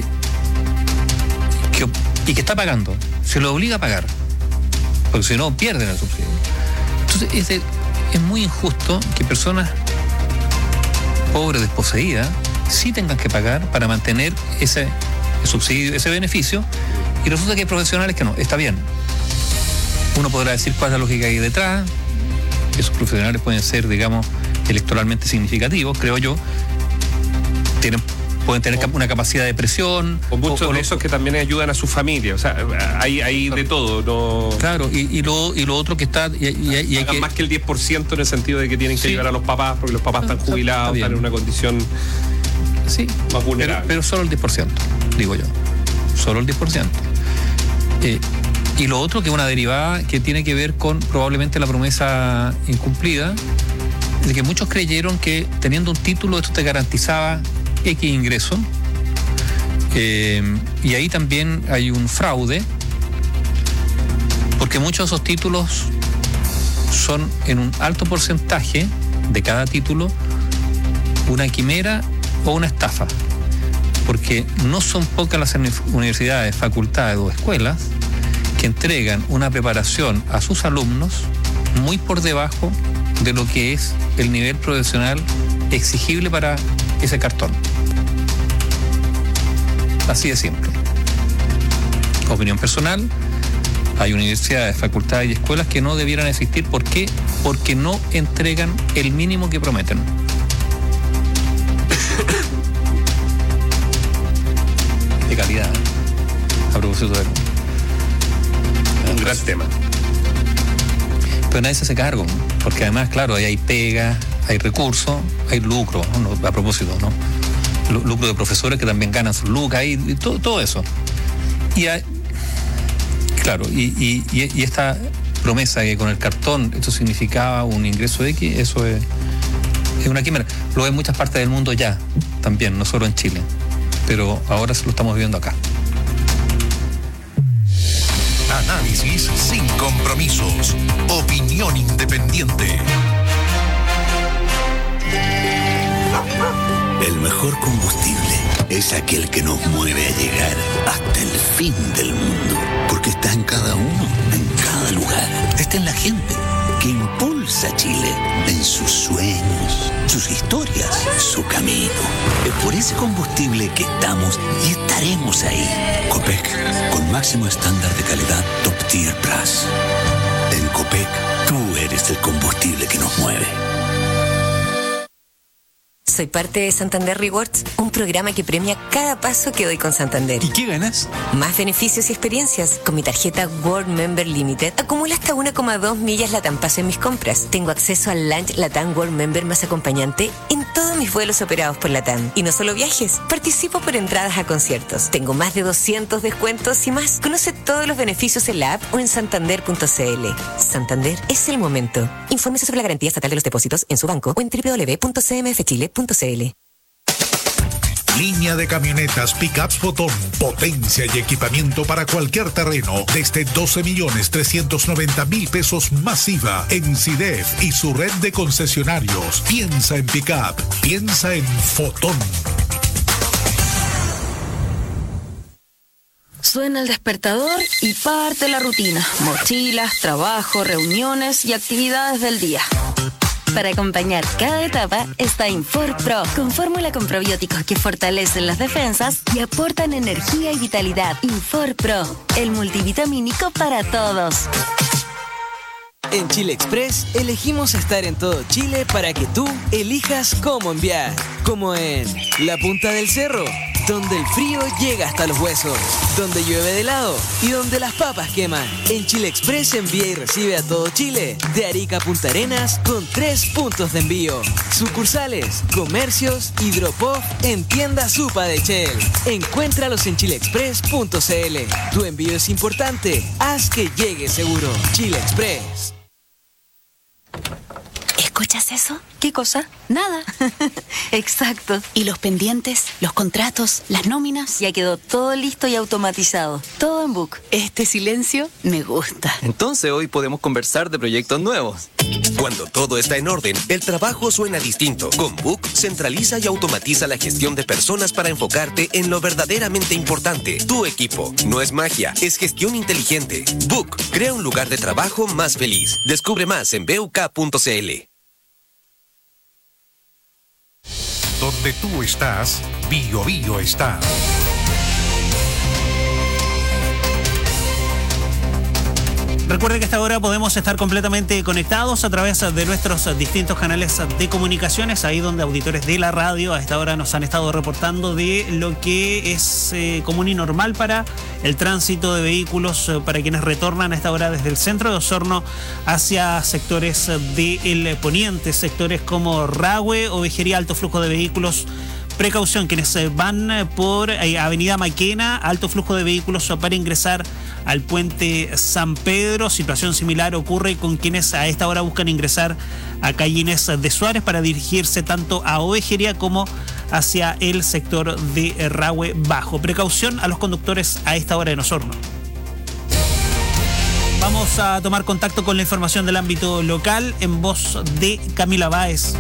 que, y que está pagando. Se lo obliga a pagar, porque si no, pierden el subsidio. Entonces, es, de, es muy injusto que personas pobres, desposeídas, sí tengan que pagar para mantener ese subsidio, ese beneficio, y resulta que hay profesionales que no. Está bien, uno podrá decir cuál es la lógica que hay detrás. Esos profesionales pueden ser, digamos, electoralmente significativos, creo yo. Tienen, pueden tener o, una capacidad de presión, o muchos o, o de esos que también ayudan a su familia. O sea, hay, hay de todo, no... Claro, y, y, lo, y lo otro que está y, y, y hay que... más que el diez por ciento, en el sentido de que tienen que sí. ayudar a los papás, porque los papás están jubilados, están en una condición sí, más vulnerable. Pero, pero solo el diez por ciento, digo yo. Solo el diez por ciento. Eh, y lo otro, que es una derivada que tiene que ver con probablemente la promesa incumplida, de que muchos creyeron que teniendo un título esto te garantizaba X ingreso. Eh, y ahí también hay un fraude, porque muchos de esos títulos son en un alto porcentaje de cada título una quimera o una estafa, porque no son pocas las universidades, facultades o escuelas que entregan una preparación a sus alumnos muy por debajo de lo que es el nivel profesional exigible para ese cartón. Así de simple. Opinión personal, hay universidades, facultades y escuelas que no debieran existir. ¿Por qué? Porque no entregan el mínimo que prometen. De calidad, a propósito de un gran tema. Pero nadie se hace cargo, porque además, claro, ahí hay pega, hay recursos, hay lucro, ¿no? A propósito, ¿no? Lucro de profesores que también ganan sus lucas y, y todo, todo eso. Y hay, claro, y, y, y esta promesa que con el cartón esto significaba un ingreso X, eso es, es una quimera. Lo hay en muchas partes del mundo ya, también, no solo en Chile, pero ahora lo estamos viviendo acá. Análisis sin compromisos. Opinión independiente. El mejor combustible es aquel que nos mueve a llegar hasta el fin del mundo. Porque está en cada uno, en cada lugar. Está en la gente que impulsa a Chile en sus sueños, sus historias, su camino. Es por ese combustible que estamos y estaremos ahí. Copec, con máximo estándar de calidad Top Tier Plus. En Copec, tú eres el combustible que nos mueve. Soy parte de Santander Rewards, un programa que premia cada paso que doy con Santander. ¿Y qué ganas? Más beneficios y experiencias. Con mi tarjeta World Member Limited acumulo hasta una coma dos millas Latam Paso en mis compras. Tengo acceso al Lunch Latam World Member más acompañante en todos mis vuelos operados por Latam. Y no solo viajes, participo por entradas a conciertos. Tengo más de doscientos descuentos y más. Conoce todos los beneficios en la app o en santander punto c l. Santander es el momento. Infórmese sobre la garantía estatal de los depósitos en su banco o en doble u doble u doble u punto c m f chile punto c l. Línea de camionetas Pickups Fotón. Potencia y equipamiento para cualquier terreno. Desde doce millones trescientos noventa mil pesos masiva en C I D E F y su red de concesionarios. Piensa en Pickup. Piensa en Fotón. Suena el despertador y parte la rutina. Mochilas, trabajo, reuniones y actividades del día. Para acompañar cada etapa está Infor Pro, con fórmula con probióticos que fortalecen las defensas y aportan energía y vitalidad. Infor Pro, el multivitamínico para todos. En Chile Express elegimos estar en todo Chile para que tú elijas cómo enviar. Como en la punta del cerro, donde el frío llega hasta los huesos, donde llueve de helado y donde las papas queman. En Chile Express envía y recibe a todo Chile, de Arica a Punta Arenas, con tres puntos de envío. Sucursales, comercios y drop-off en tienda Supa de Shell. Encuéntralos en chile express punto c l. Tu envío es importante, haz que llegue seguro. Chile Express. ¿Escuchas eso? ¿Qué cosa? Nada. Exacto. ¿Y los pendientes, los contratos, las nóminas? Ya quedó todo listo y automatizado. Todo en Book. Este silencio me gusta. Entonces hoy podemos conversar de proyectos nuevos. Cuando todo está en orden, el trabajo suena distinto. Con Book centraliza y automatiza la gestión de personas para enfocarte en lo verdaderamente importante, tu equipo. No es magia, es gestión inteligente. Book crea un lugar de trabajo más feliz. Descubre más en b u k punto c l. Donde tú estás, Bio Bio está. Recuerde que a esta hora podemos estar completamente conectados a través de nuestros distintos canales de comunicaciones, ahí donde auditores de la radio a esta hora nos han estado reportando de lo que es eh, común y normal para el tránsito de vehículos, eh, para quienes retornan a esta hora desde el centro de Osorno hacia sectores del poniente, sectores como Rahue, Ovejería, alto flujo de vehículos. Precaución, quienes van por Avenida Maquena, alto flujo de vehículos para ingresar al puente San Pedro. Situación similar ocurre con quienes a esta hora buscan ingresar a calle Inés de Suárez para dirigirse tanto a Ovejería como hacia el sector de Rahue Bajo. Precaución a los conductores a esta hora en Osorno. Vamos a tomar contacto con la información del ámbito local en voz de Camila Báez.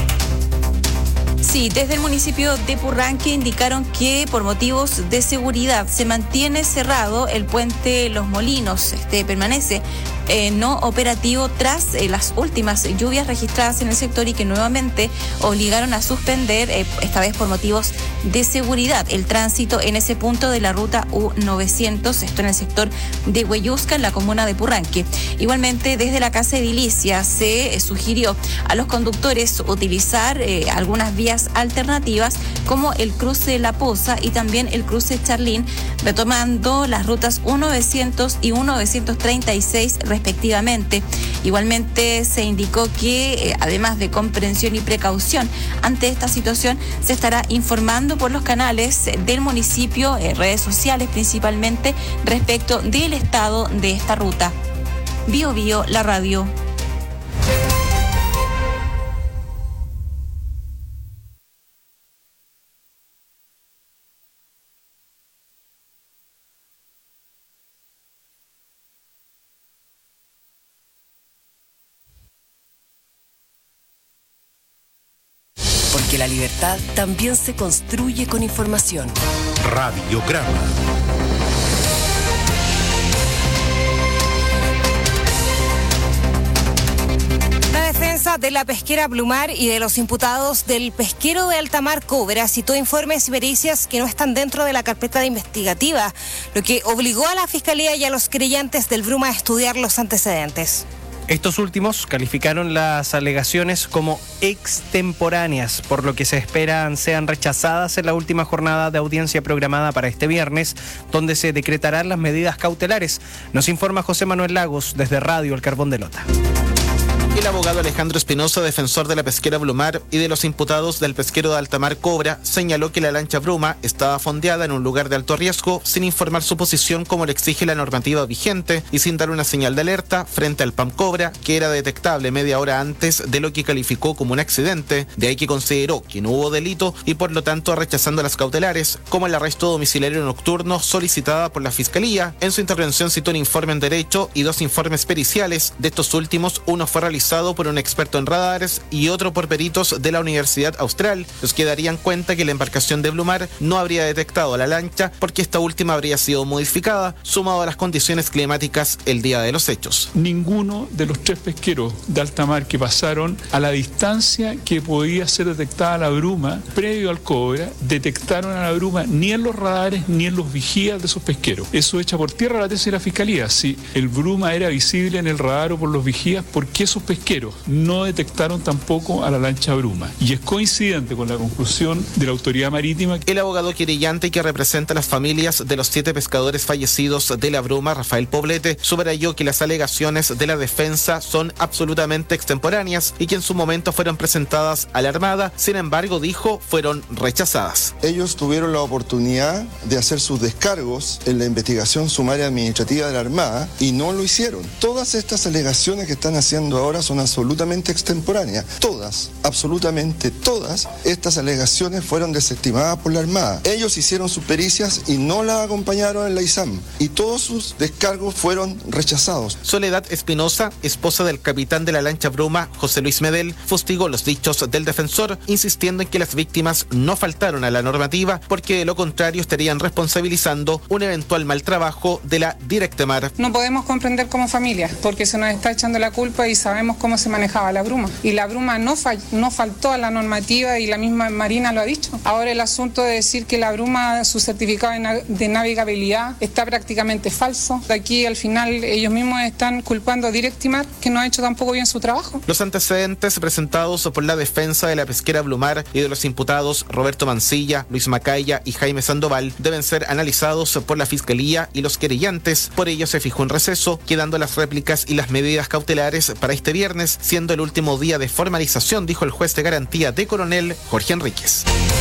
Sí, desde el municipio de Purranque indicaron que por motivos de seguridad se mantiene cerrado el puente Los Molinos. Este permanece eh, no operativo tras eh, las últimas lluvias registradas en el sector y que nuevamente obligaron a suspender, eh, esta vez por motivos de seguridad, el tránsito en ese punto de la ruta U novecientos, esto en el sector de Hueyusca, en la comuna de Purranque. Igualmente, desde la Casa Edilicia se eh, sugirió a los conductores utilizar eh, algunas vías alternativas como el cruce de La Poza y también el cruce Charlín, retomando las rutas U novecientos y U novecientos treinta y seis respectivamente. Igualmente se indicó que eh, además de comprensión y precaución ante esta situación, se estará informando por los canales del municipio, eh, redes sociales principalmente, respecto del estado de esta ruta. Bio Bio, la radio. Porque la libertad también se construye con información. Radiograma. La defensa de la pesquera Blumar y de los imputados del pesquero de Altamar Cobra citó informes y pericias que no están dentro de la carpeta de investigativa, lo que obligó a la Fiscalía y a los creyentes del Bruma a estudiar los antecedentes. Estos últimos calificaron las alegaciones como extemporáneas, por lo que se esperan sean rechazadas en la última jornada de audiencia programada para este viernes, donde se decretarán las medidas cautelares. Nos informa José Manuel Lagos desde Radio El Carbón de Lota. El abogado Alejandro Espinosa, defensor de la pesquera Blumar y de los imputados del pesquero de alta mar Cobra, señaló que la lancha Bruma estaba fondeada en un lugar de alto riesgo sin informar su posición como le exige la normativa vigente y sin dar una señal de alerta frente al P A M Cobra, que era detectable media hora antes de lo que calificó como un accidente, de ahí que consideró que no hubo delito y por lo tanto rechazando las cautelares, como el arresto domiciliario nocturno solicitada por la Fiscalía. En su intervención citó un informe en Derecho y dos informes periciales. De estos últimos, uno fue realizado por un experto en radares y otro por peritos de la Universidad Austral, los que darían cuenta que la embarcación de Blumar no habría detectado a la lancha porque esta última habría sido modificada, sumado a las condiciones climáticas el día de los hechos. Ninguno de los tres pesqueros de alta mar que pasaron a la distancia que podía ser detectada la bruma previo al Cobra, detectaron a la bruma ni en los radares ni en los vigías de esos pesqueros. Eso echa por tierra la tesis de la Fiscalía. Si el bruma era visible en el radar o por los vigías, ¿por qué esos pesqueros no detectaron tampoco a la lancha Bruma? Y es coincidente con la conclusión de la autoridad marítima. El abogado querellante que representa a las familias de los siete pescadores fallecidos de la Bruma, Rafael Poblete, subrayó que las alegaciones de la defensa son absolutamente extemporáneas y que en su momento fueron presentadas a la Armada, sin embargo, dijo, fueron rechazadas. Ellos tuvieron la oportunidad de hacer sus descargos en la investigación sumaria administrativa de la Armada y no lo hicieron. Todas estas alegaciones que están haciendo ahora son absolutamente extemporáneas. Todas, absolutamente todas, estas alegaciones fueron desestimadas por la Armada. Ellos hicieron sus pericias y no la acompañaron en la I S A M. Y todos sus descargos fueron rechazados. Soledad Espinosa, esposa del capitán de la lancha Bruma, José Luis Medel, fustigó los dichos del defensor, insistiendo en que las víctimas no faltaron a la normativa porque de lo contrario estarían responsabilizando un eventual mal trabajo de la Directemar. No podemos comprender como familia porque se nos está echando la culpa y sabemos cómo se manejaba la bruma. Y la bruma no, fa- no faltó a la normativa y la misma Marina lo ha dicho. Ahora el asunto de decir que la bruma, su certificado de, na- de navegabilidad está prácticamente falso. De aquí al final ellos mismos están culpando a Directimar que no ha hecho tampoco bien su trabajo. Los antecedentes presentados por la defensa de la pesquera Blumar y de los imputados Roberto Mancilla, Luis Macaya y Jaime Sandoval deben ser analizados por la Fiscalía y los querellantes. Por ello se fijó un receso, quedando las réplicas y las medidas cautelares para este viernes, siendo el último día de formalización, dijo el juez de garantía de Coronel, Jorge Enríquez.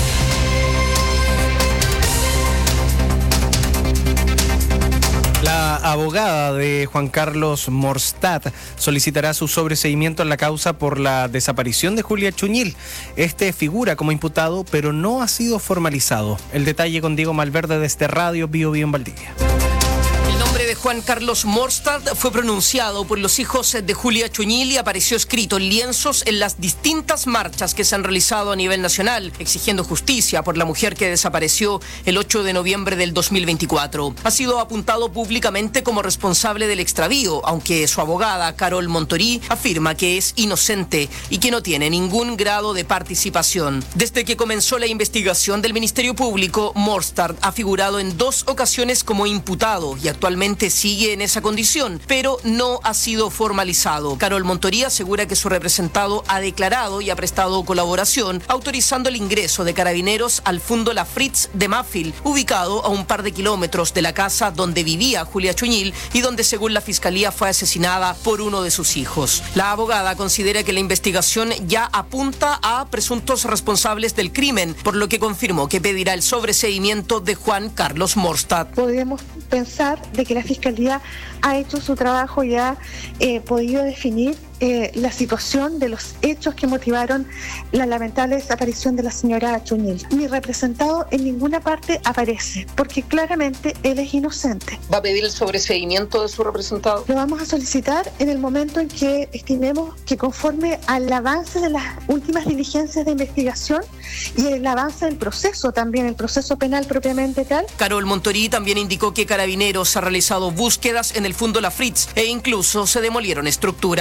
La abogada de Juan Carlos Morstad solicitará su sobreseimiento en la causa por la desaparición de Julia Chuñil. Este figura como imputado, pero no ha sido formalizado. El detalle con Diego Malverde desde Radio Bio Bio en Valdivia. El nombre de Juan Carlos Morstad fue pronunciado por los hijos de Julia Chuñil y apareció escrito en lienzos en las distintas marchas que se han realizado a nivel nacional, exigiendo justicia por la mujer que desapareció el ocho de noviembre del dos mil veinticuatro. Ha sido apuntado públicamente como responsable del extravío, aunque su abogada, Carol Montorí, afirma que es inocente y que no tiene ningún grado de participación. Desde que comenzó la investigación del Ministerio Público, Morstad ha figurado en dos ocasiones como imputado y actualmente sigue en esa condición, pero no ha sido formalizado. Carol Montorí asegura que su representado ha declarado y ha prestado colaboración, autorizando el ingreso de carabineros al Fundo La Fritz de Mafil, ubicado a un par de kilómetros de la casa donde vivía Julia Chuñil y donde, según la Fiscalía, fue asesinada por uno de sus hijos. La abogada considera que la investigación ya apunta a presuntos responsables del crimen, por lo que confirmó que pedirá el sobreseimiento de Juan Carlos Morstad. Podemos pensar de que la Fiscalía ha hecho su trabajo y ha eh, podido definir eh, la situación de los hechos que motivaron la lamentable desaparición de la señora Chuñil. Mi representado en ninguna parte aparece, porque claramente él es inocente. ¿Va a pedir el sobreseimiento de su representado? Lo vamos a solicitar en el momento en que estimemos que, conforme al avance de las últimas diligencias de investigación y el avance del proceso también, el proceso penal propiamente tal. Carol Montorí también indicó que Carabineros ha realizado búsquedas en el Fundo La Fritz e incluso se demolieron estructuras.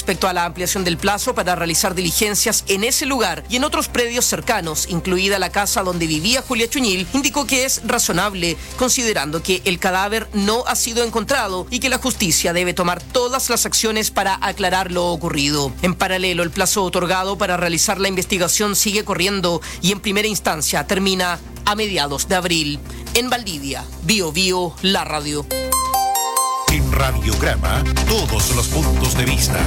respecto a la ampliación del plazo para realizar diligencias en ese lugar y en otros predios cercanos, incluida la casa donde vivía Julia Chuñil, indicó que es razonable, considerando que el cadáver no ha sido encontrado y que la justicia debe tomar todas las acciones para aclarar lo ocurrido. En paralelo, el plazo otorgado para realizar la investigación sigue corriendo y en primera instancia termina a mediados de abril. En Valdivia, Bio Bio, la radio. En Radiograma, todos los puntos de vista.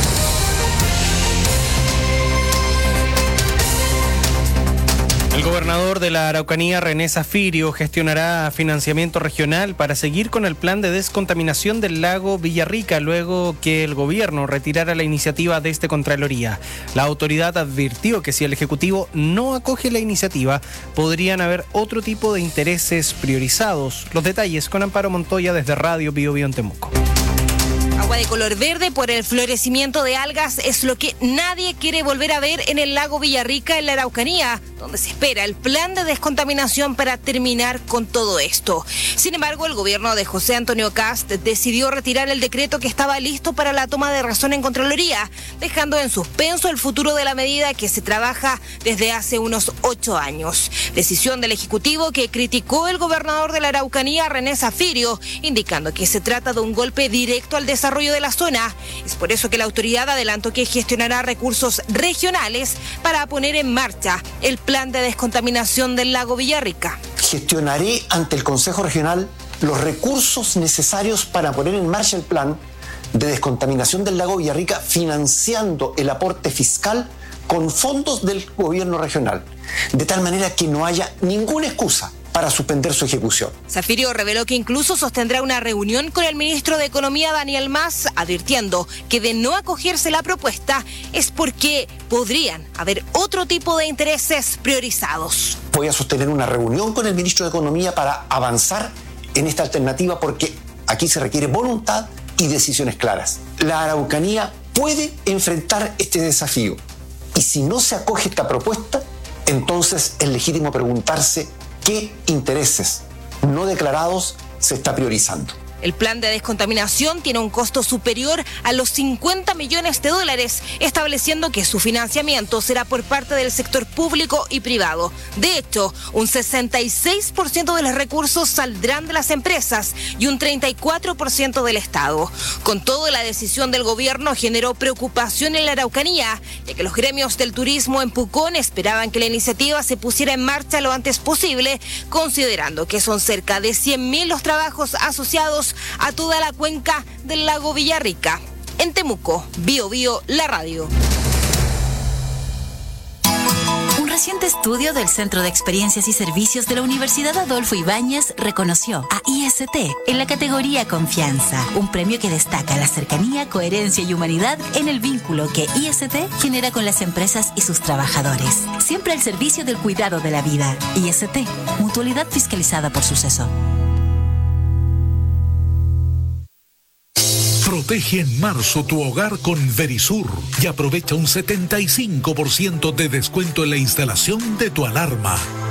El gobernador de la Araucanía, René Zafirio, gestionará financiamiento regional para seguir con el plan de descontaminación del lago Villarrica luego que el gobierno retirara la iniciativa desde Contraloría. La autoridad advirtió que si el Ejecutivo no acoge la iniciativa, podrían haber otro tipo de intereses priorizados. Los detalles con Amparo Montoya desde Radio Bio Bio en Temuco. Agua de color verde por el florecimiento de algas es lo que nadie quiere volver a ver en el lago Villarrica, en la Araucanía, donde se espera el plan de descontaminación para terminar con todo esto. Sin embargo, el gobierno de José Antonio Kast decidió retirar el decreto que estaba listo para la toma de razón en Contraloría, dejando en suspenso el futuro de la medida que se trabaja desde hace unos ocho años. Decisión del Ejecutivo que criticó el gobernador de la Araucanía, René Zafirio, indicando que se trata de un golpe directo al desarrollo de la zona. Es por eso que la autoridad adelantó que gestionará recursos regionales para poner en marcha el plan de descontaminación del lago Villarrica. Gestionaré ante el Consejo Regional los recursos necesarios para poner en marcha el plan de descontaminación del lago Villarrica, financiando el aporte fiscal con fondos del gobierno regional, de tal manera que no haya ninguna excusa para suspender su ejecución. Zafirio reveló que incluso sostendrá una reunión con el ministro de Economía, Daniel Mas, advirtiendo que de no acogerse la propuesta es porque podrían haber otro tipo de intereses priorizados. Voy a sostener una reunión con el ministro de Economía para avanzar en esta alternativa porque aquí se requiere voluntad y decisiones claras. La Araucanía puede enfrentar este desafío y si no se acoge esta propuesta, entonces es legítimo preguntarse qué intereses no declarados se está priorizando. El plan de descontaminación tiene un costo superior a los cincuenta millones de dólares, estableciendo que su financiamiento será por parte del sector público y privado. De hecho, un sesenta y seis por ciento de los recursos saldrán de las empresas y un treinta y cuatro por ciento del Estado. Con todo, la decisión del gobierno generó preocupación en la Araucanía, ya que los gremios del turismo en Pucón esperaban que la iniciativa se pusiera en marcha lo antes posible, considerando que son cerca de cien mil los trabajos asociados a toda la cuenca del lago Villarrica. En Temuco, Bio Bio, la radio. Un reciente estudio del Centro de Experiencias y Servicios de la Universidad Adolfo Ibáñez reconoció a I S T en la categoría Confianza, un premio que destaca la cercanía, coherencia y humanidad en el vínculo que I S T genera con las empresas y sus trabajadores. Siempre al servicio del cuidado de la vida. I S T, mutualidad fiscalizada por Suceso. Protege en marzo tu hogar con Verisur y aprovecha un setenta y cinco por ciento de descuento en la instalación de tu alarma.